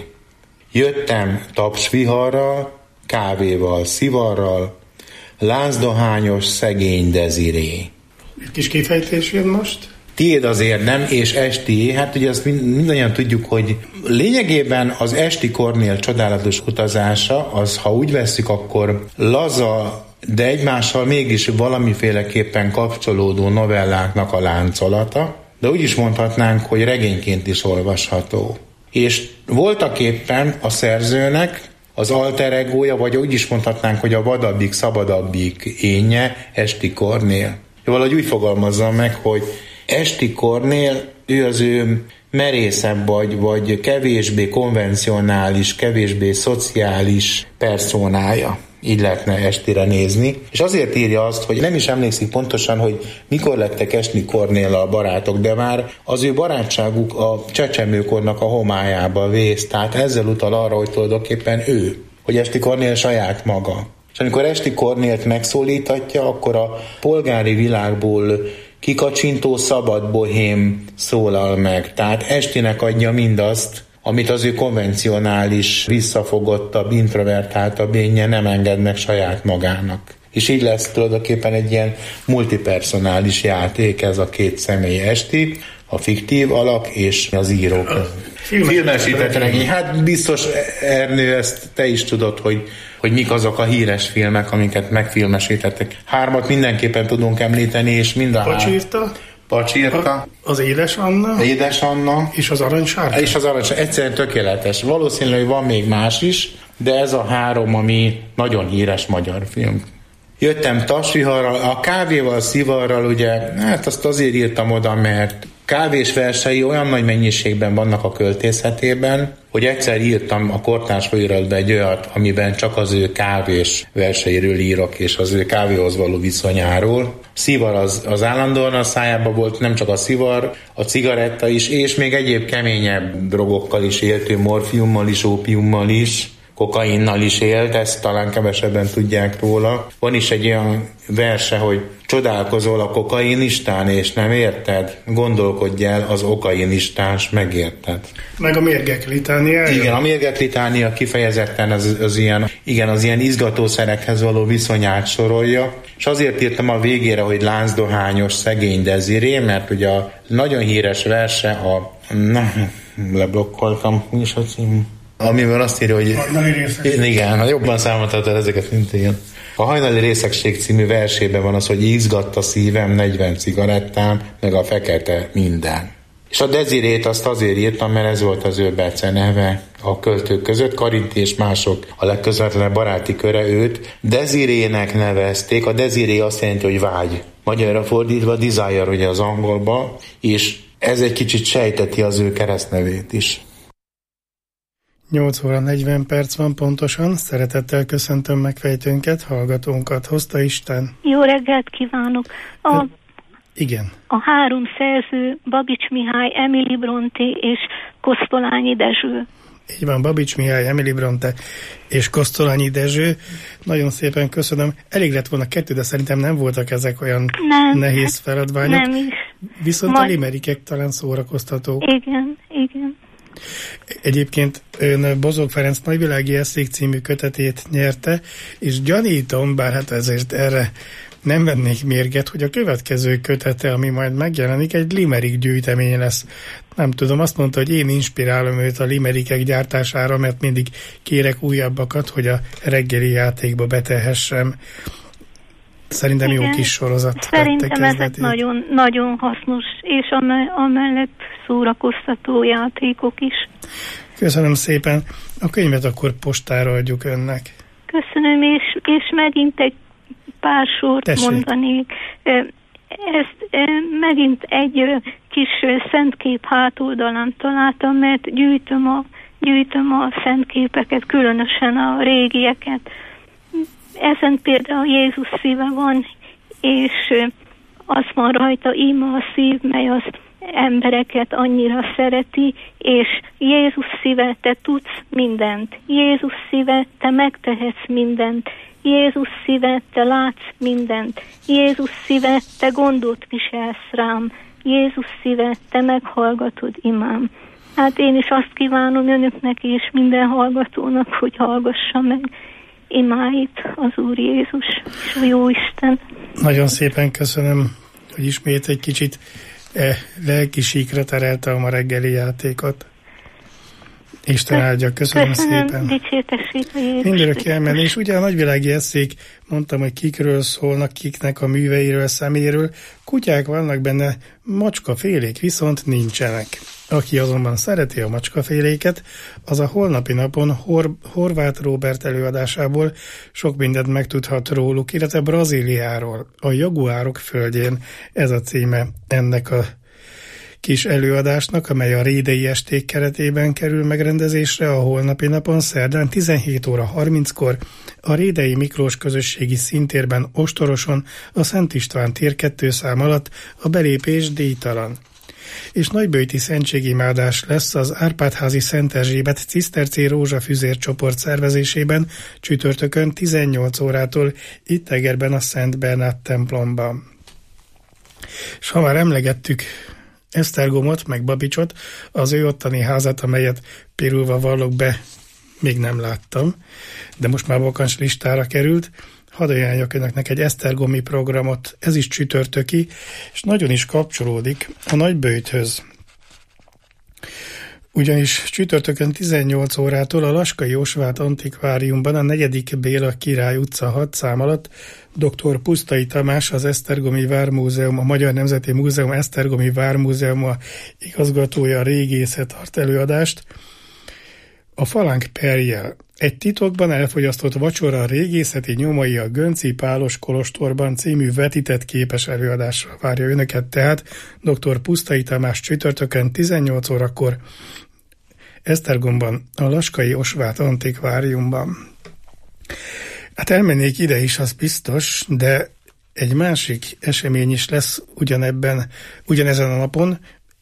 Jöttem tapsviharral, kávéval, szivarral, lázdohányos szegény Deziré. Egy kis kifejtés jön most. Tiéd az érdem, és estié, hát ugye azt mindannyian tudjuk, hogy lényegében az Esti Kornél csodálatos utazása, az, ha úgy vesszük, akkor laza, de egymással mégis valamiféleképpen kapcsolódó novelláknak a láncolata, de úgy is mondhatnánk, hogy regényként is olvasható. És voltaképpen a szerzőnek az alter egója, vagy úgy is mondhatnánk, hogy a vadabbik, szabadabbik énje Esti Kornél. Valahogy úgy fogalmazzam meg, hogy Esti Kornél, ő az ő merészebb vagy kevésbé konvencionális, kevésbé szociális perszónája. Így lehetne Estire nézni. És azért írja azt, hogy nem is emlékszik pontosan, hogy mikor lettek Esti Kornéllal barátok, de már az ő barátságuk a csecsemőkornak a homályába vész. Tehát ezzel utal arra, hogy tulajdonképpen ő, hogy Esti Kornél saját maga. És amikor Esti Kornélt megszólítatja, akkor a polgári világból kikacsintó szabad bohém szólal meg. Tehát Estinek adja mindazt, amit az ő konvencionális, visszafogottabb, introvertáltabb énje nem enged meg saját magának. És így lesz tulajdonképpen egy ilyen multipersonális játék ez a 2 személy Esti, a fiktív alak és az író. Filmesített regény. Hát biztos, Ernő, ezt te is tudod, hogy mik azok a híres filmek, amiket megfilmesítettek. 3 mindenképpen tudunk említeni, és mind a 3. Pacsirta. Az Édes Anna. Édes Anna. És az Aranysárkány. És az Aranysárkány. Egyszerűen tökéletes. Valószínűleg van még más is, de ez a 3, ami nagyon híres magyar film. Jöttem tapsviharral, a kávéval, szivarral, ugye, hát azt azért írtam oda, mert kávés versei olyan nagy mennyiségben vannak a költészetében, hogy egyszer írtam a kortárs folyóiratba egy olyat, amiben csak az ő kávés verseiről írok, és az ő kávéhoz való viszonyáról. Szivar az állandóan a szájában volt, nem csak a szivar, a cigaretta is, és még egyéb keményebb drogokkal is éltő, morfiummal is, ópiummal is. kokainnal is élt, ezt talán kevesebben tudják róla. Van is egy olyan verse, hogy csodálkozol a kokainistán, és nem érted? Gondolkodj el, az okainistás megérted. Meg a mérgek litániája? Igen, a mérgek litánia kifejezetten az ilyen izgatószerekhez való viszonyát sorolja, és azért írtam a végére, hogy láncdohányos szegény Desiré, mert ugye a nagyon híres verse leblokkoltam, mi is a cím? Amiben azt írja, hogy igen, jobban számoltad ezeket, mint én. A Hajnali részegség című versében van az, hogy izgatt a szívem 40 cigarettám, meg a fekete minden. És a Desirét azt azért írtam, mert ez volt az ő beceneve a költők között. Karinti és mások a legközvetlenebb baráti köre őt Desirének nevezték. A Desiré azt jelenti, hogy vágy. Magyarra fordítva desire ugye az angolba, és ez egy kicsit sejteti az ő keresztnevét is. 8 óra 40 perc van pontosan. Szeretettel köszöntöm megfejtőnket, hallgatónkat. Hozta Isten. Jó reggelt kívánok! Igen. A 3 szerző Babics Mihály, Emily Brontë és Kosztolányi Dezső. Így van, Babics Mihály, Emily Brontë és Kosztolányi Dezső. Nagyon szépen köszönöm. Elég lett volna 2, de szerintem nem voltak ezek olyan nehéz feladványok. Nem is. Viszont a limerikek talán szórakoztatók. Igen. Egyébként ön Bozók Ferenc Nagyvilági Eszék című kötetét nyerte, és gyanítom, bár hát ezért erre nem vennék mérget, hogy a következő kötete, ami majd megjelenik, egy limerik gyűjtemény lesz. Nem tudom, azt mondta, hogy én inspirálom őt a limerikek gyártására, mert mindig kérek újabbakat, hogy a reggeli játékba betehessem. Szerintem jó kis sorozat. Szerintem ezek nagyon, nagyon hasznos, és amellett szórakoztató játékok is. Köszönöm szépen. A könyvet akkor postára adjuk önnek. Köszönöm, és megint egy pár sort mondanék. Ezt megint egy kis szentkép hátoldalán találtam, mert gyűjtöm a szentképeket, különösen a régieket. Ezen például Jézus szíve van, és az van rajta, íme a szív, mely az embereket annyira szereti, és Jézus szíve, te tudsz mindent. Jézus szíve, te megtehetsz mindent. Jézus szíve, te látsz mindent. Jézus szíve, te gondot viselsz rám. Jézus szíve, te meghallgatod imám. Hát én is azt kívánom önöknek és minden hallgatónak, hogy hallgassa meg imáit az Úr Jézus, és a Jóisten. Nagyon szépen köszönöm, hogy ismét egy kicsit lelki síkra tereltem a reggeli játékot. Isten áldja, köszönöm szépen. Dicsértessék a Jézus. Mindörökké elmenni, és ugye a Nagyvilági Eszék, mondtam, hogy kikről szólnak, kiknek a műveiről, szeméről. Kutyák vannak benne, macskafélék viszont nincsenek. Aki azonban szereti a macskaféléket, az a holnapi napon Horváth Róbert előadásából sok mindent megtudhat róluk, illetve Brazíliáról, a jaguárok földjén. Ez a címe ennek a kis előadásnak, amely a Rédei Esték keretében kerül megrendezésre a holnapi napon, szerdán 17 óra 30-kor a Rédei Miklós közösségi színtérben Ostoroson, a Szent István tér 2 szám alatt, a belépés díjtalan. És nagyböjti szentségimádás lesz az Árpád-házi Szent Erzsébet ciszterci rózsafüzér csoport szervezésében csütörtökön 18 órától itt Egerben a Szent Bernát templomban. És ha már emlegettük Esztergomot, meg Babicsot, az ő ottani házat, amelyet pirulva vallok be, még nem láttam, de most már vakancs listára került. Hadd ajánljak önöknek egy esztergomi programot, ez is csütörtöki, és nagyon is kapcsolódik a Nagyböjthöz. Ugyanis csütörtökön 18 órától a Laskai Osváth Antikváriumban a 4. Béla Király utca 6 szám alatt dr. Pusztai Tamás, az Esztergomi Vármúzeum, a Magyar Nemzeti Múzeum Esztergomi Vármúzeuma igazgatója, régészet tart előadást. A Falánk perjel egy titokban elfogyasztott vacsora régészeti nyomai a Gönci Pálos kolostorban című vetített képes előadásra várja önöket, tehát dr. Pusztai Tamás csütörtökön 18 órakor Esztergomban, a Laskai Osváth Antikváriumban. Hát elmennék ide is, az biztos, de egy másik esemény is lesz ugyanezen a napon,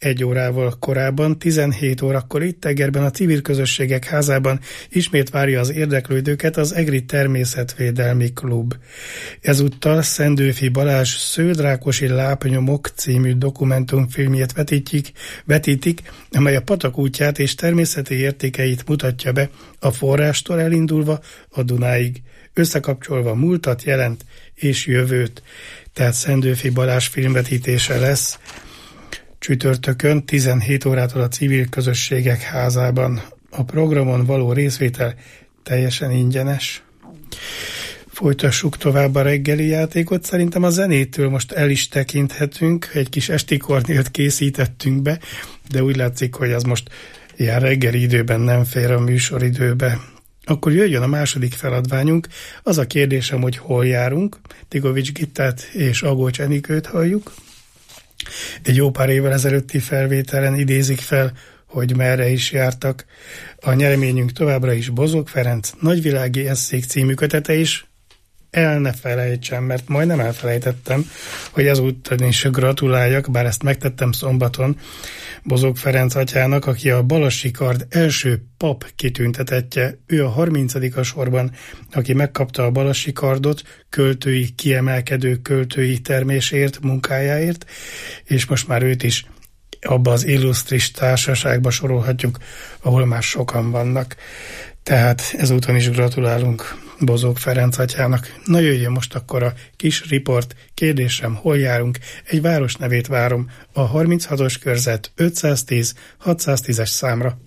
1 órával korábban, 17 órakor itt Egerben a Civil Közösségek Házában ismét várja az érdeklődőket az Egri Természetvédelmi Klub. Ezúttal Szendőfi Balázs Sződ-Rákosi Lápnyomok című dokumentumfilmjét vetítik, amely a patak útját és természeti értékeit mutatja be a forrástól elindulva a Dunáig, összekapcsolva múltat, jelent és jövőt. Tehát Szendőfi Balázs filmvetítése lesz csütörtökön 17 órától a Civil Közösségek Házában. A programon való részvétel teljesen ingyenes. Folytassuk tovább a reggeli játékot. Szerintem a zenétől most el is tekinthetünk. Egy kis esti kornélt készítettünk be, de úgy látszik, hogy az most ilyen reggeli időben nem fér a műsoridőbe. Akkor jöjjön a második feladványunk. Az a kérdésem, hogy hol járunk. Tigovics Gittát és Agócs Enikőt halljuk. Egy jó pár évvel ezelőtti felvételen idézik fel, hogy merre is jártak. A nyereményünk továbbra is Bozók Ferenc Nagyvilági Esszék című kötete is. El ne felejtsem, mert majdnem elfelejtettem, hogy ezúttal is gratuláljak, bár ezt megtettem szombaton Bozók Ferenc atyának, aki a Balassi Kard első pap kitüntetettje. Ő a 30. a sorban, aki megkapta a Balassi Kardot költői, kiemelkedő költői termésért, munkájáért, és most már őt is abba az illusztris társaságba sorolhatjuk, ahol már sokan vannak. Tehát ezúton is gratulálunk Bozók Ferenc atyának. Na jöjjön most akkor a kis riport. Kérdésem, hol járunk? Egy város nevét várom. A 36-os körzet 510-610-es számra.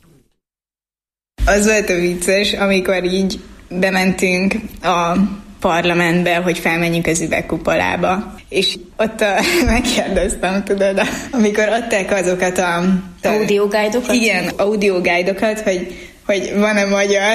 Az volt a vicces, amikor így bementünk a parlamentbe, hogy felmenjünk az üvegkupolába. És ott megkérdeztem, tudod, amikor adták azokat a audioguidokat? Igen, audioguidokat, hogy van-e magyar.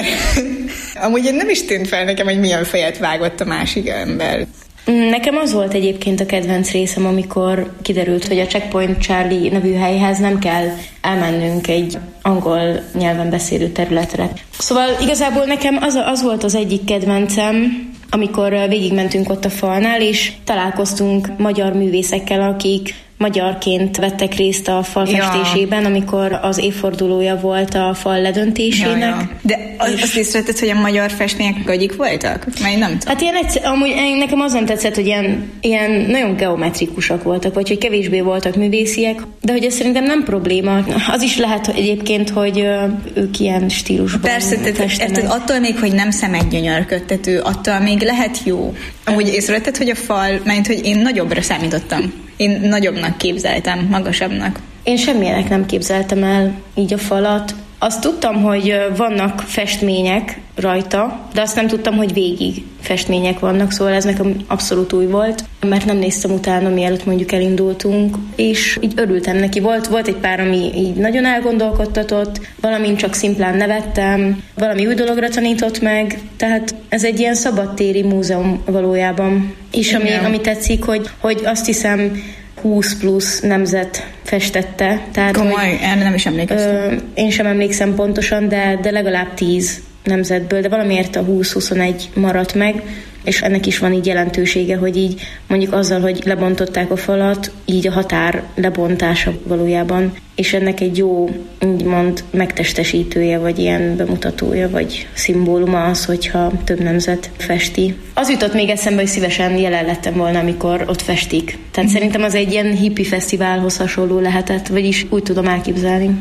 Amúgy nem is tűnt fel nekem, hogy milyen fejet vágott a másik ember. Nekem az volt egyébként a kedvenc részem, amikor kiderült, hogy a Checkpoint Charlie nevű helyhez nem kell elmennünk egy angol nyelven beszélő területre. Szóval igazából nekem az volt az egyik kedvencem, amikor végigmentünk ott a falnál, és találkoztunk magyar művészekkel, akik magyarként vettek részt a fal festésében, amikor az évfordulója volt a fal ledöntésének. Ja. De azt észrevetted, hogy a magyar festmények gagyik voltak? Mert nem tudom. Hát amúgy nekem az nem tetszett, hogy ilyen nagyon geometrikusak voltak, vagy hogy kevésbé voltak művésziek, de hogy ez szerintem nem probléma. Az is lehet hogy egyébként, hogy ők ilyen stílusban Persze, attól még, hogy nem szemeggyönyörködtető, attól még lehet jó. Amúgy észrevetted, hogy a fal, mert hogy én nagyobbra számítottam. Én nagyobbnak képzeltem, magasabbnak. Én semmilyenek nem képzeltem el így a falat. Azt tudtam, hogy vannak festmények rajta, de azt nem tudtam, hogy végig festmények vannak, szóval ez nekem abszolút új volt, mert nem néztem utána, mielőtt mondjuk elindultunk, és így örültem neki. Volt egy pár, ami így nagyon elgondolkodtatott, valamin csak szimplán nevettem, valami új dologra tanított meg, tehát ez egy ilyen szabadtéri múzeum valójában. És ami tetszik, hogy azt hiszem 20 plusz nemzet festette. Tehát, komoly, erre nem is emlékeztem. Én sem emlékszem pontosan, de legalább 10 nemzetből, de valamiért a 20-21 maradt meg, és ennek is van így jelentősége, hogy így mondjuk azzal, hogy lebontották a falat, így a határ lebontása valójában, és ennek egy jó, úgymond megtestesítője, vagy ilyen bemutatója, vagy szimbóluma az, hogyha több nemzet festi. Az jutott még eszembe, hogy szívesen jelen lettem volna, amikor ott festik. Tehát szerintem az egy ilyen hippi fesztiválhoz hasonló lehetett, vagyis úgy tudom elképzelni.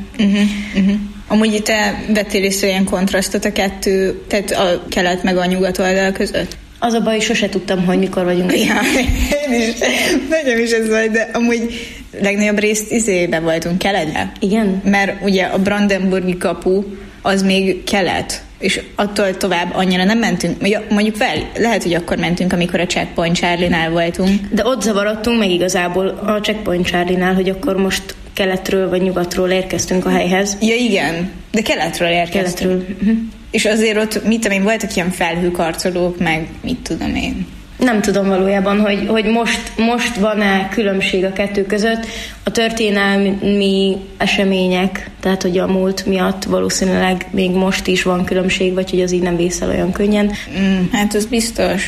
Amúgy te vettél észre ilyen kontrasztot a kettő, tehát a kelet meg a nyugat oldal között? Az a baj, sose tudtam, hogy mikor vagyunk. Ja, én is. Nekem is ez volt, de amúgy legnagyobb részt voltunk keletben. Igen? Mert ugye a Brandenburgi kapu az még kelet, és attól tovább annyira nem mentünk. Mondjuk lehet, hogy akkor mentünk, amikor a Checkpoint Charlie-nál voltunk. De ott zavarodtunk meg igazából a Checkpoint Charlie-nál, hogy akkor most keletről vagy nyugatról érkeztünk a helyhez. Ja igen, de keletről érkeztünk. És azért ott, voltak ilyen felhőkarcolók, meg mit tudom én. Nem tudom valójában, hogy most van-e különbség a kettő között. A történelmi események, tehát hogy a múlt miatt valószínűleg még most is van különbség, vagy hogy az így nem vészel olyan könnyen. Hát az biztos.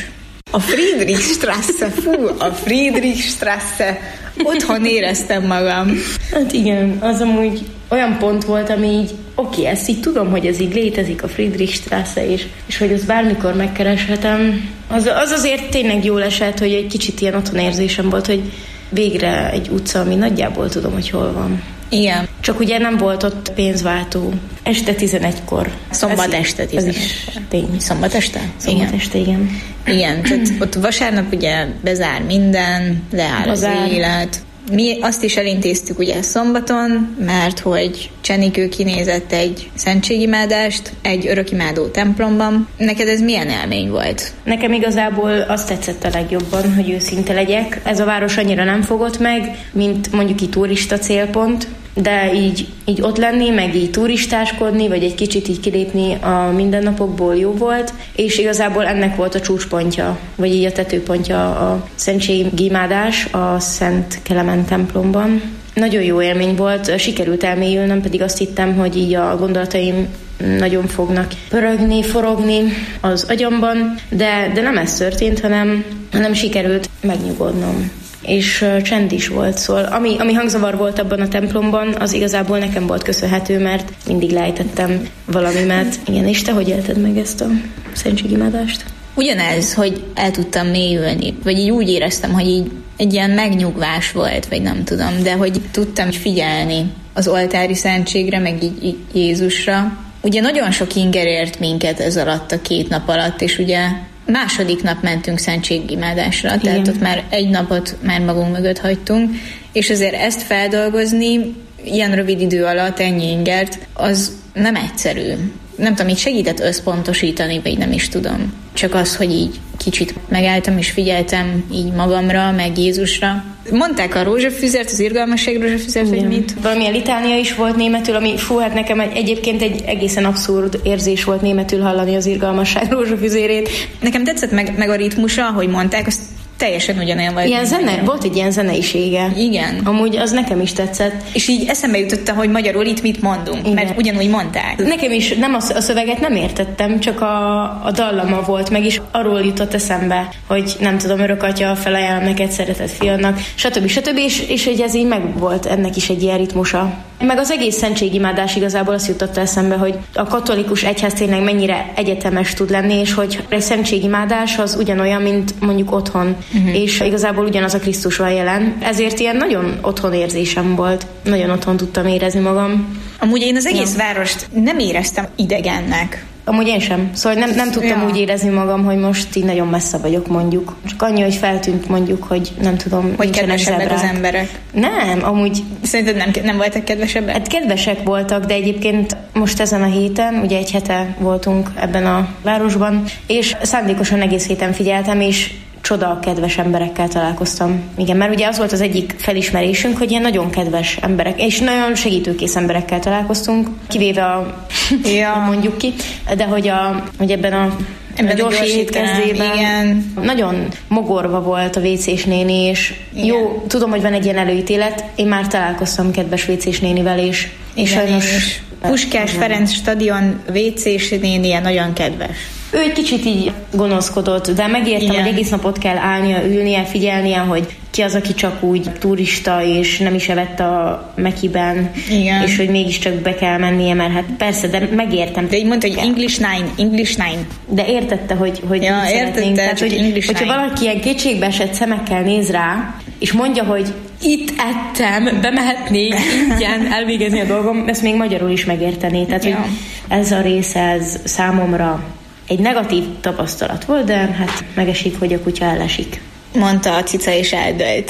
A Friedrichstraße, a Friedrichstraße, otthon éreztem magam. Hát igen, az amúgy olyan pont volt, ami így, oké, ezt így tudom, hogy ez így létezik, a Friedrichstraße, és hogy ezt bármikor megkereshetem. Az azért tényleg jól esett, hogy egy kicsit ilyen otthonérzésem volt, hogy végre egy utca, ami nagyjából tudom, hogy hol van. Igen. Csak ugye nem volt ott pénzváltó. Este 11-kor. Szombat este 11. Szombat este? Szombat este, igen. Igen, tehát ott vasárnap ugye bezár minden, leáll az élet. Mi azt is elintéztük ugye szombaton, mert hogy Csenikő kinézett egy szentségimádást egy örökimádó templomban. Neked ez milyen élmény volt? Nekem igazából azt tetszett a legjobban, hogy őszinte legyek. Ez a város annyira nem fogott meg, mint mondjuk így turista célpont, de így ott lenni, meg így turistáskodni, vagy egy kicsit így kilépni a mindennapokból jó volt, és igazából ennek volt a csúcspontja, vagy így a tetőpontja a szentségimádás a Szent Kelemen templomban. Nagyon jó élmény volt, sikerült elmélyülnöm, pedig azt hittem, hogy így a gondolataim nagyon fognak pörögni, forogni az agyamban, de nem ez történt, hanem sikerült megnyugodnom. És csend is volt, szóval ami hangzavar volt abban a templomban, az igazából nekem volt köszönhető, mert mindig lejtettem valamimet. Igen, és te hogy élted meg ezt a szentségimádást? Ugyanez, hogy el tudtam mélyülni, vagy így úgy éreztem, hogy így egy ilyen megnyugvás volt, vagy nem tudom, de hogy tudtam figyelni az oltári szentségre, meg így Jézusra. Ugye nagyon sok inger ért minket ez alatt a 2 nap alatt, és ugye második nap mentünk szentségimádásra, tehát ott már egy napot már magunk mögött hagytunk, és azért ezt feldolgozni ilyen rövid idő alatt ennyi ingert, az nem egyszerű. Nem tudom, így segített összpontosítani, vagy nem is tudom. Csak az, hogy így kicsit megálltam és figyeltem így magamra, meg Jézusra. Mondták a rózsafüzert, az irgalmasság rózsafüzert, vagy mit? Valamilyen litánia is volt németül, ami hát nekem egyébként egy egészen abszurd érzés volt németül hallani az irgalmasság rózsafüzérét. Nekem tetszett meg a ritmusa, ahogy mondták, azt teljesen ugyanolyan volt. Ilyen zene, volt egy ilyen zeneisége. Igen. Amúgy az nekem is tetszett. És így eszembe jutott, hogy magyarul itt mit mondunk, igen. Mert ugyanúgy mondták. Nekem is nem a szöveget nem értettem, csak a dallama volt, meg is arról jutott eszembe, hogy nem tudom, örök atya, felajánlom neked szeretett fiadnak, stb. És hogy ez így meg volt ennek is egy ilyen ritmusa. Meg az egész szentségimádás igazából azt jutott eszembe, hogy a katolikus egyház tényleg mennyire egyetemes tud lenni, és hogy egy szentségimádás az ugyanolyan, mint mondjuk otthon. És igazából ugyanaz a Krisztus van jelen. Ezért ilyen nagyon otthon érzésem volt. Nagyon otthon tudtam érezni magam. Amúgy én az egész várost nem éreztem idegennek. Amúgy én sem. Szóval nem tudtam úgy érezni magam, hogy most így nagyon messze vagyok, mondjuk. Csak annyi, hogy feltűnt mondjuk, hogy nem tudom, hogy kedvesebbek az emberek. Nem, amúgy... Szerinted nem voltak kedvesebbek? Hát kedvesek voltak, de egyébként most ezen a héten, ugye egy hete voltunk ebben a városban, és szándékosan egész héten figyeltem, és csoda kedves emberekkel találkoztam. Igen, mert ugye az volt az egyik felismerésünk, hogy ilyen nagyon kedves emberek, és nagyon segítőkész emberekkel találkoztunk, kivéve mondjuk ki, de hogy ebben a gyors étkezdében nagyon mogorva volt a WC-s néni, és jó, tudom, hogy van egy ilyen előítélet, én már találkoztam kedves WC-s nénivel, és sajnos... Puskás Ferenc stadion WC-s nénie nagyon kedves. Ő egy kicsit így gonoszkodott, de megértem, hogy egész napot kell állnia, ülnie, figyelnie, hogy ki az, aki csak úgy turista, és nem is evett a Mekiben, és hogy mégiscsak be kell mennie, mert hát persze, de megértem. De így mondta, hogy English 9. De értette, hogy szeretnénk. Tehát, hogyha valaki ilyen kétségbeesett szemekkel néz rá, és mondja, hogy itt ettem, bemehetnék ingyen elvégezni a dolgom, ezt még magyarul is megértené. Tehát, hogy ez a része, ez számomra egy negatív tapasztalat volt, de hát megesik, hogy a kutya elesik. Mondta a cica és eldőlt.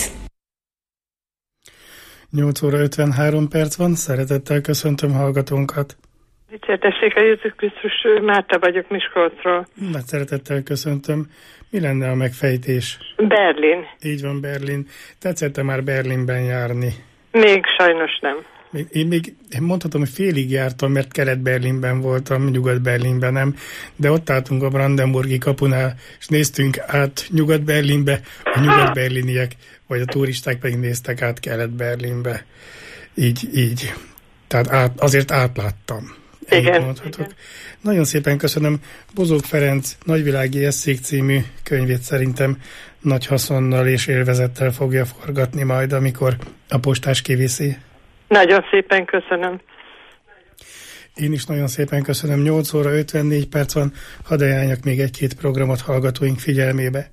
8 óra 53 perc van, szeretettel köszöntöm hallgatónkat. Dicsértessék a Jézus Krisztus, Márta vagyok Miskolcról. Nagy szeretettel köszöntöm. Mi lenne a megfejtés? Berlin. Így van, Berlin. Tetszett-e már Berlinben járni? Még sajnos nem. Én mondhatom, hogy félig jártam, mert Kelet-Berlinben voltam, Nyugat-Berlinben nem, de ott álltunk a Brandenburgi kapunál, és néztünk át Nyugat-Berlinbe, a nyugat-berliniek, vagy a turisták pedig néztek át Kelet-Berlinbe. Így. Tehát azért átláttam. Igen. Mondhatok. Nagyon szépen köszönöm. Bozók Ferenc Nagyvilági Esszék című könyvét szerintem nagy haszonnal és élvezettel fogja forgatni majd, amikor a postás kiviszi. Nagyon szépen köszönöm. Én is nagyon szépen köszönöm. 8 óra 54 perc van, hadd ajánljak még egy-két programot hallgatóink figyelmébe.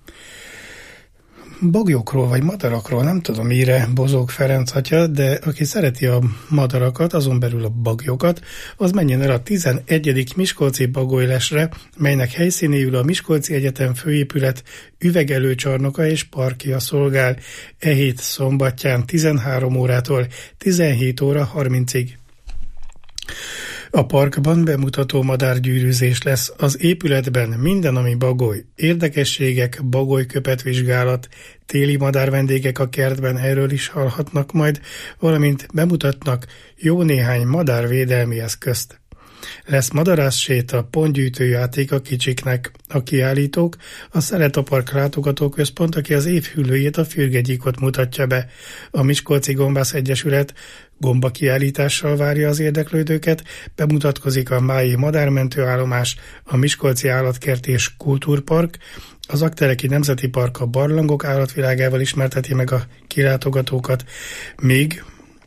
Bagyokról vagy madarakról nem tudom mire Bozók Ferenc atya, de aki szereti a madarakat, azon belül a bagyokat, az menjen el a 11. Miskolci Bagolylesre, melynek helyszínéül a Miskolci Egyetem főépület üvegelőcsarnoka és parkja szolgál e hét szombatján 13 órától 17 óra 30-ig. A parkban bemutató madárgyűrűzés lesz, az épületben minden, ami bagoly, érdekességek, bagolyköpet vizsgálat, téli madárvendégek a kertben, erről is hallhatnak majd, valamint bemutatnak jó néhány madárvédelmi eszközt. Lesz madarászséta, pontgyűjtőjáték a kicsiknek. A kiállítók a Szeletapark látogatóközpont, aki az év hüllőjét, a fürgegyíkot mutatja be. A Miskolci Gombász Egyesület gomba kiállítással várja az érdeklődőket, bemutatkozik a Mályi Madármentőállomás, a Miskolci Állatkert és Kultúrpark, az Aktereki Nemzeti Park a barlangok állatvilágával ismerteti meg a kilátogatókat, még,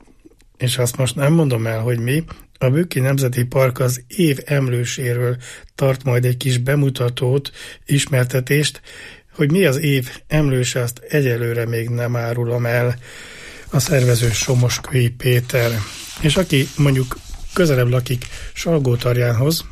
és azt most nem mondom el, hogy mi, a Bükki Nemzeti Park az év emlőséről tart majd egy kis bemutatót, ismertetést, hogy mi az év emlőse, azt egyelőre még nem árulom el. A szervező Somoskői Péter. És aki mondjuk közelebb lakik Salgótarjánhoz,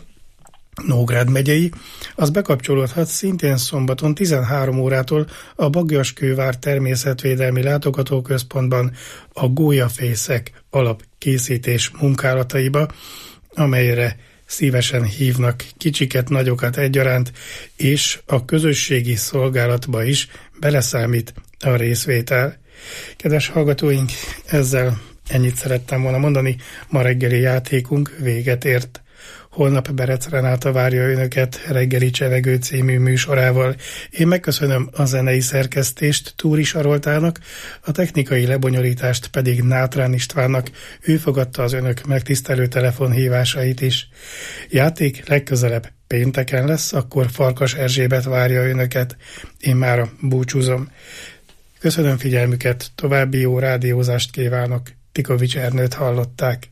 Nógrád megyei, az bekapcsolódhat szintén szombaton 13 órától a Bagyaskővár Természetvédelmi Látogatóközpontban a gólyafészek alapkészítés munkálataiba, amelyre szívesen hívnak kicsiket, nagyokat egyaránt, és a közösségi szolgálatba is beleszámít a részvétel. Kedves hallgatóink, ezzel ennyit szerettem volna mondani, ma reggeli játékunk véget ért. Holnap Berec Renáta várja önöket Reggeli Csevegő című műsorával. Én megköszönöm a zenei szerkesztést Túri Saroltának, a technikai lebonyolítást pedig Nátrán Istvánnak, ő fogadta az önök megtisztelő telefonhívásait is. Játék legközelebb pénteken lesz, akkor Farkas Erzsébet várja önöket. Én már búcsúzom. Köszönöm figyelmüket, további jó rádiózást kívánok. Tikovics Ernőt hallották.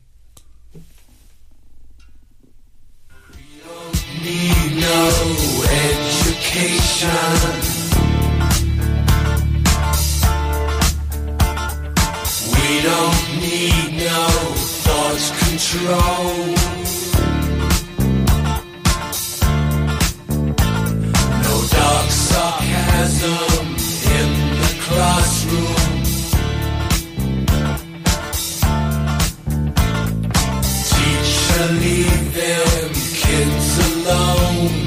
Need no education. We don't need no thought control. No dark sarcasm in the classroom. Teacher, leave them kids alone.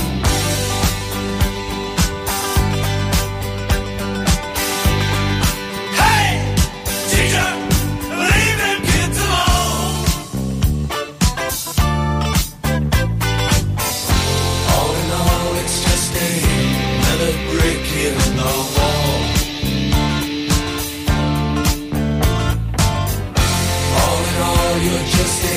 Hey, teacher, leave them kids alone. All in all, it's just another brick in the wall. All in all, you're just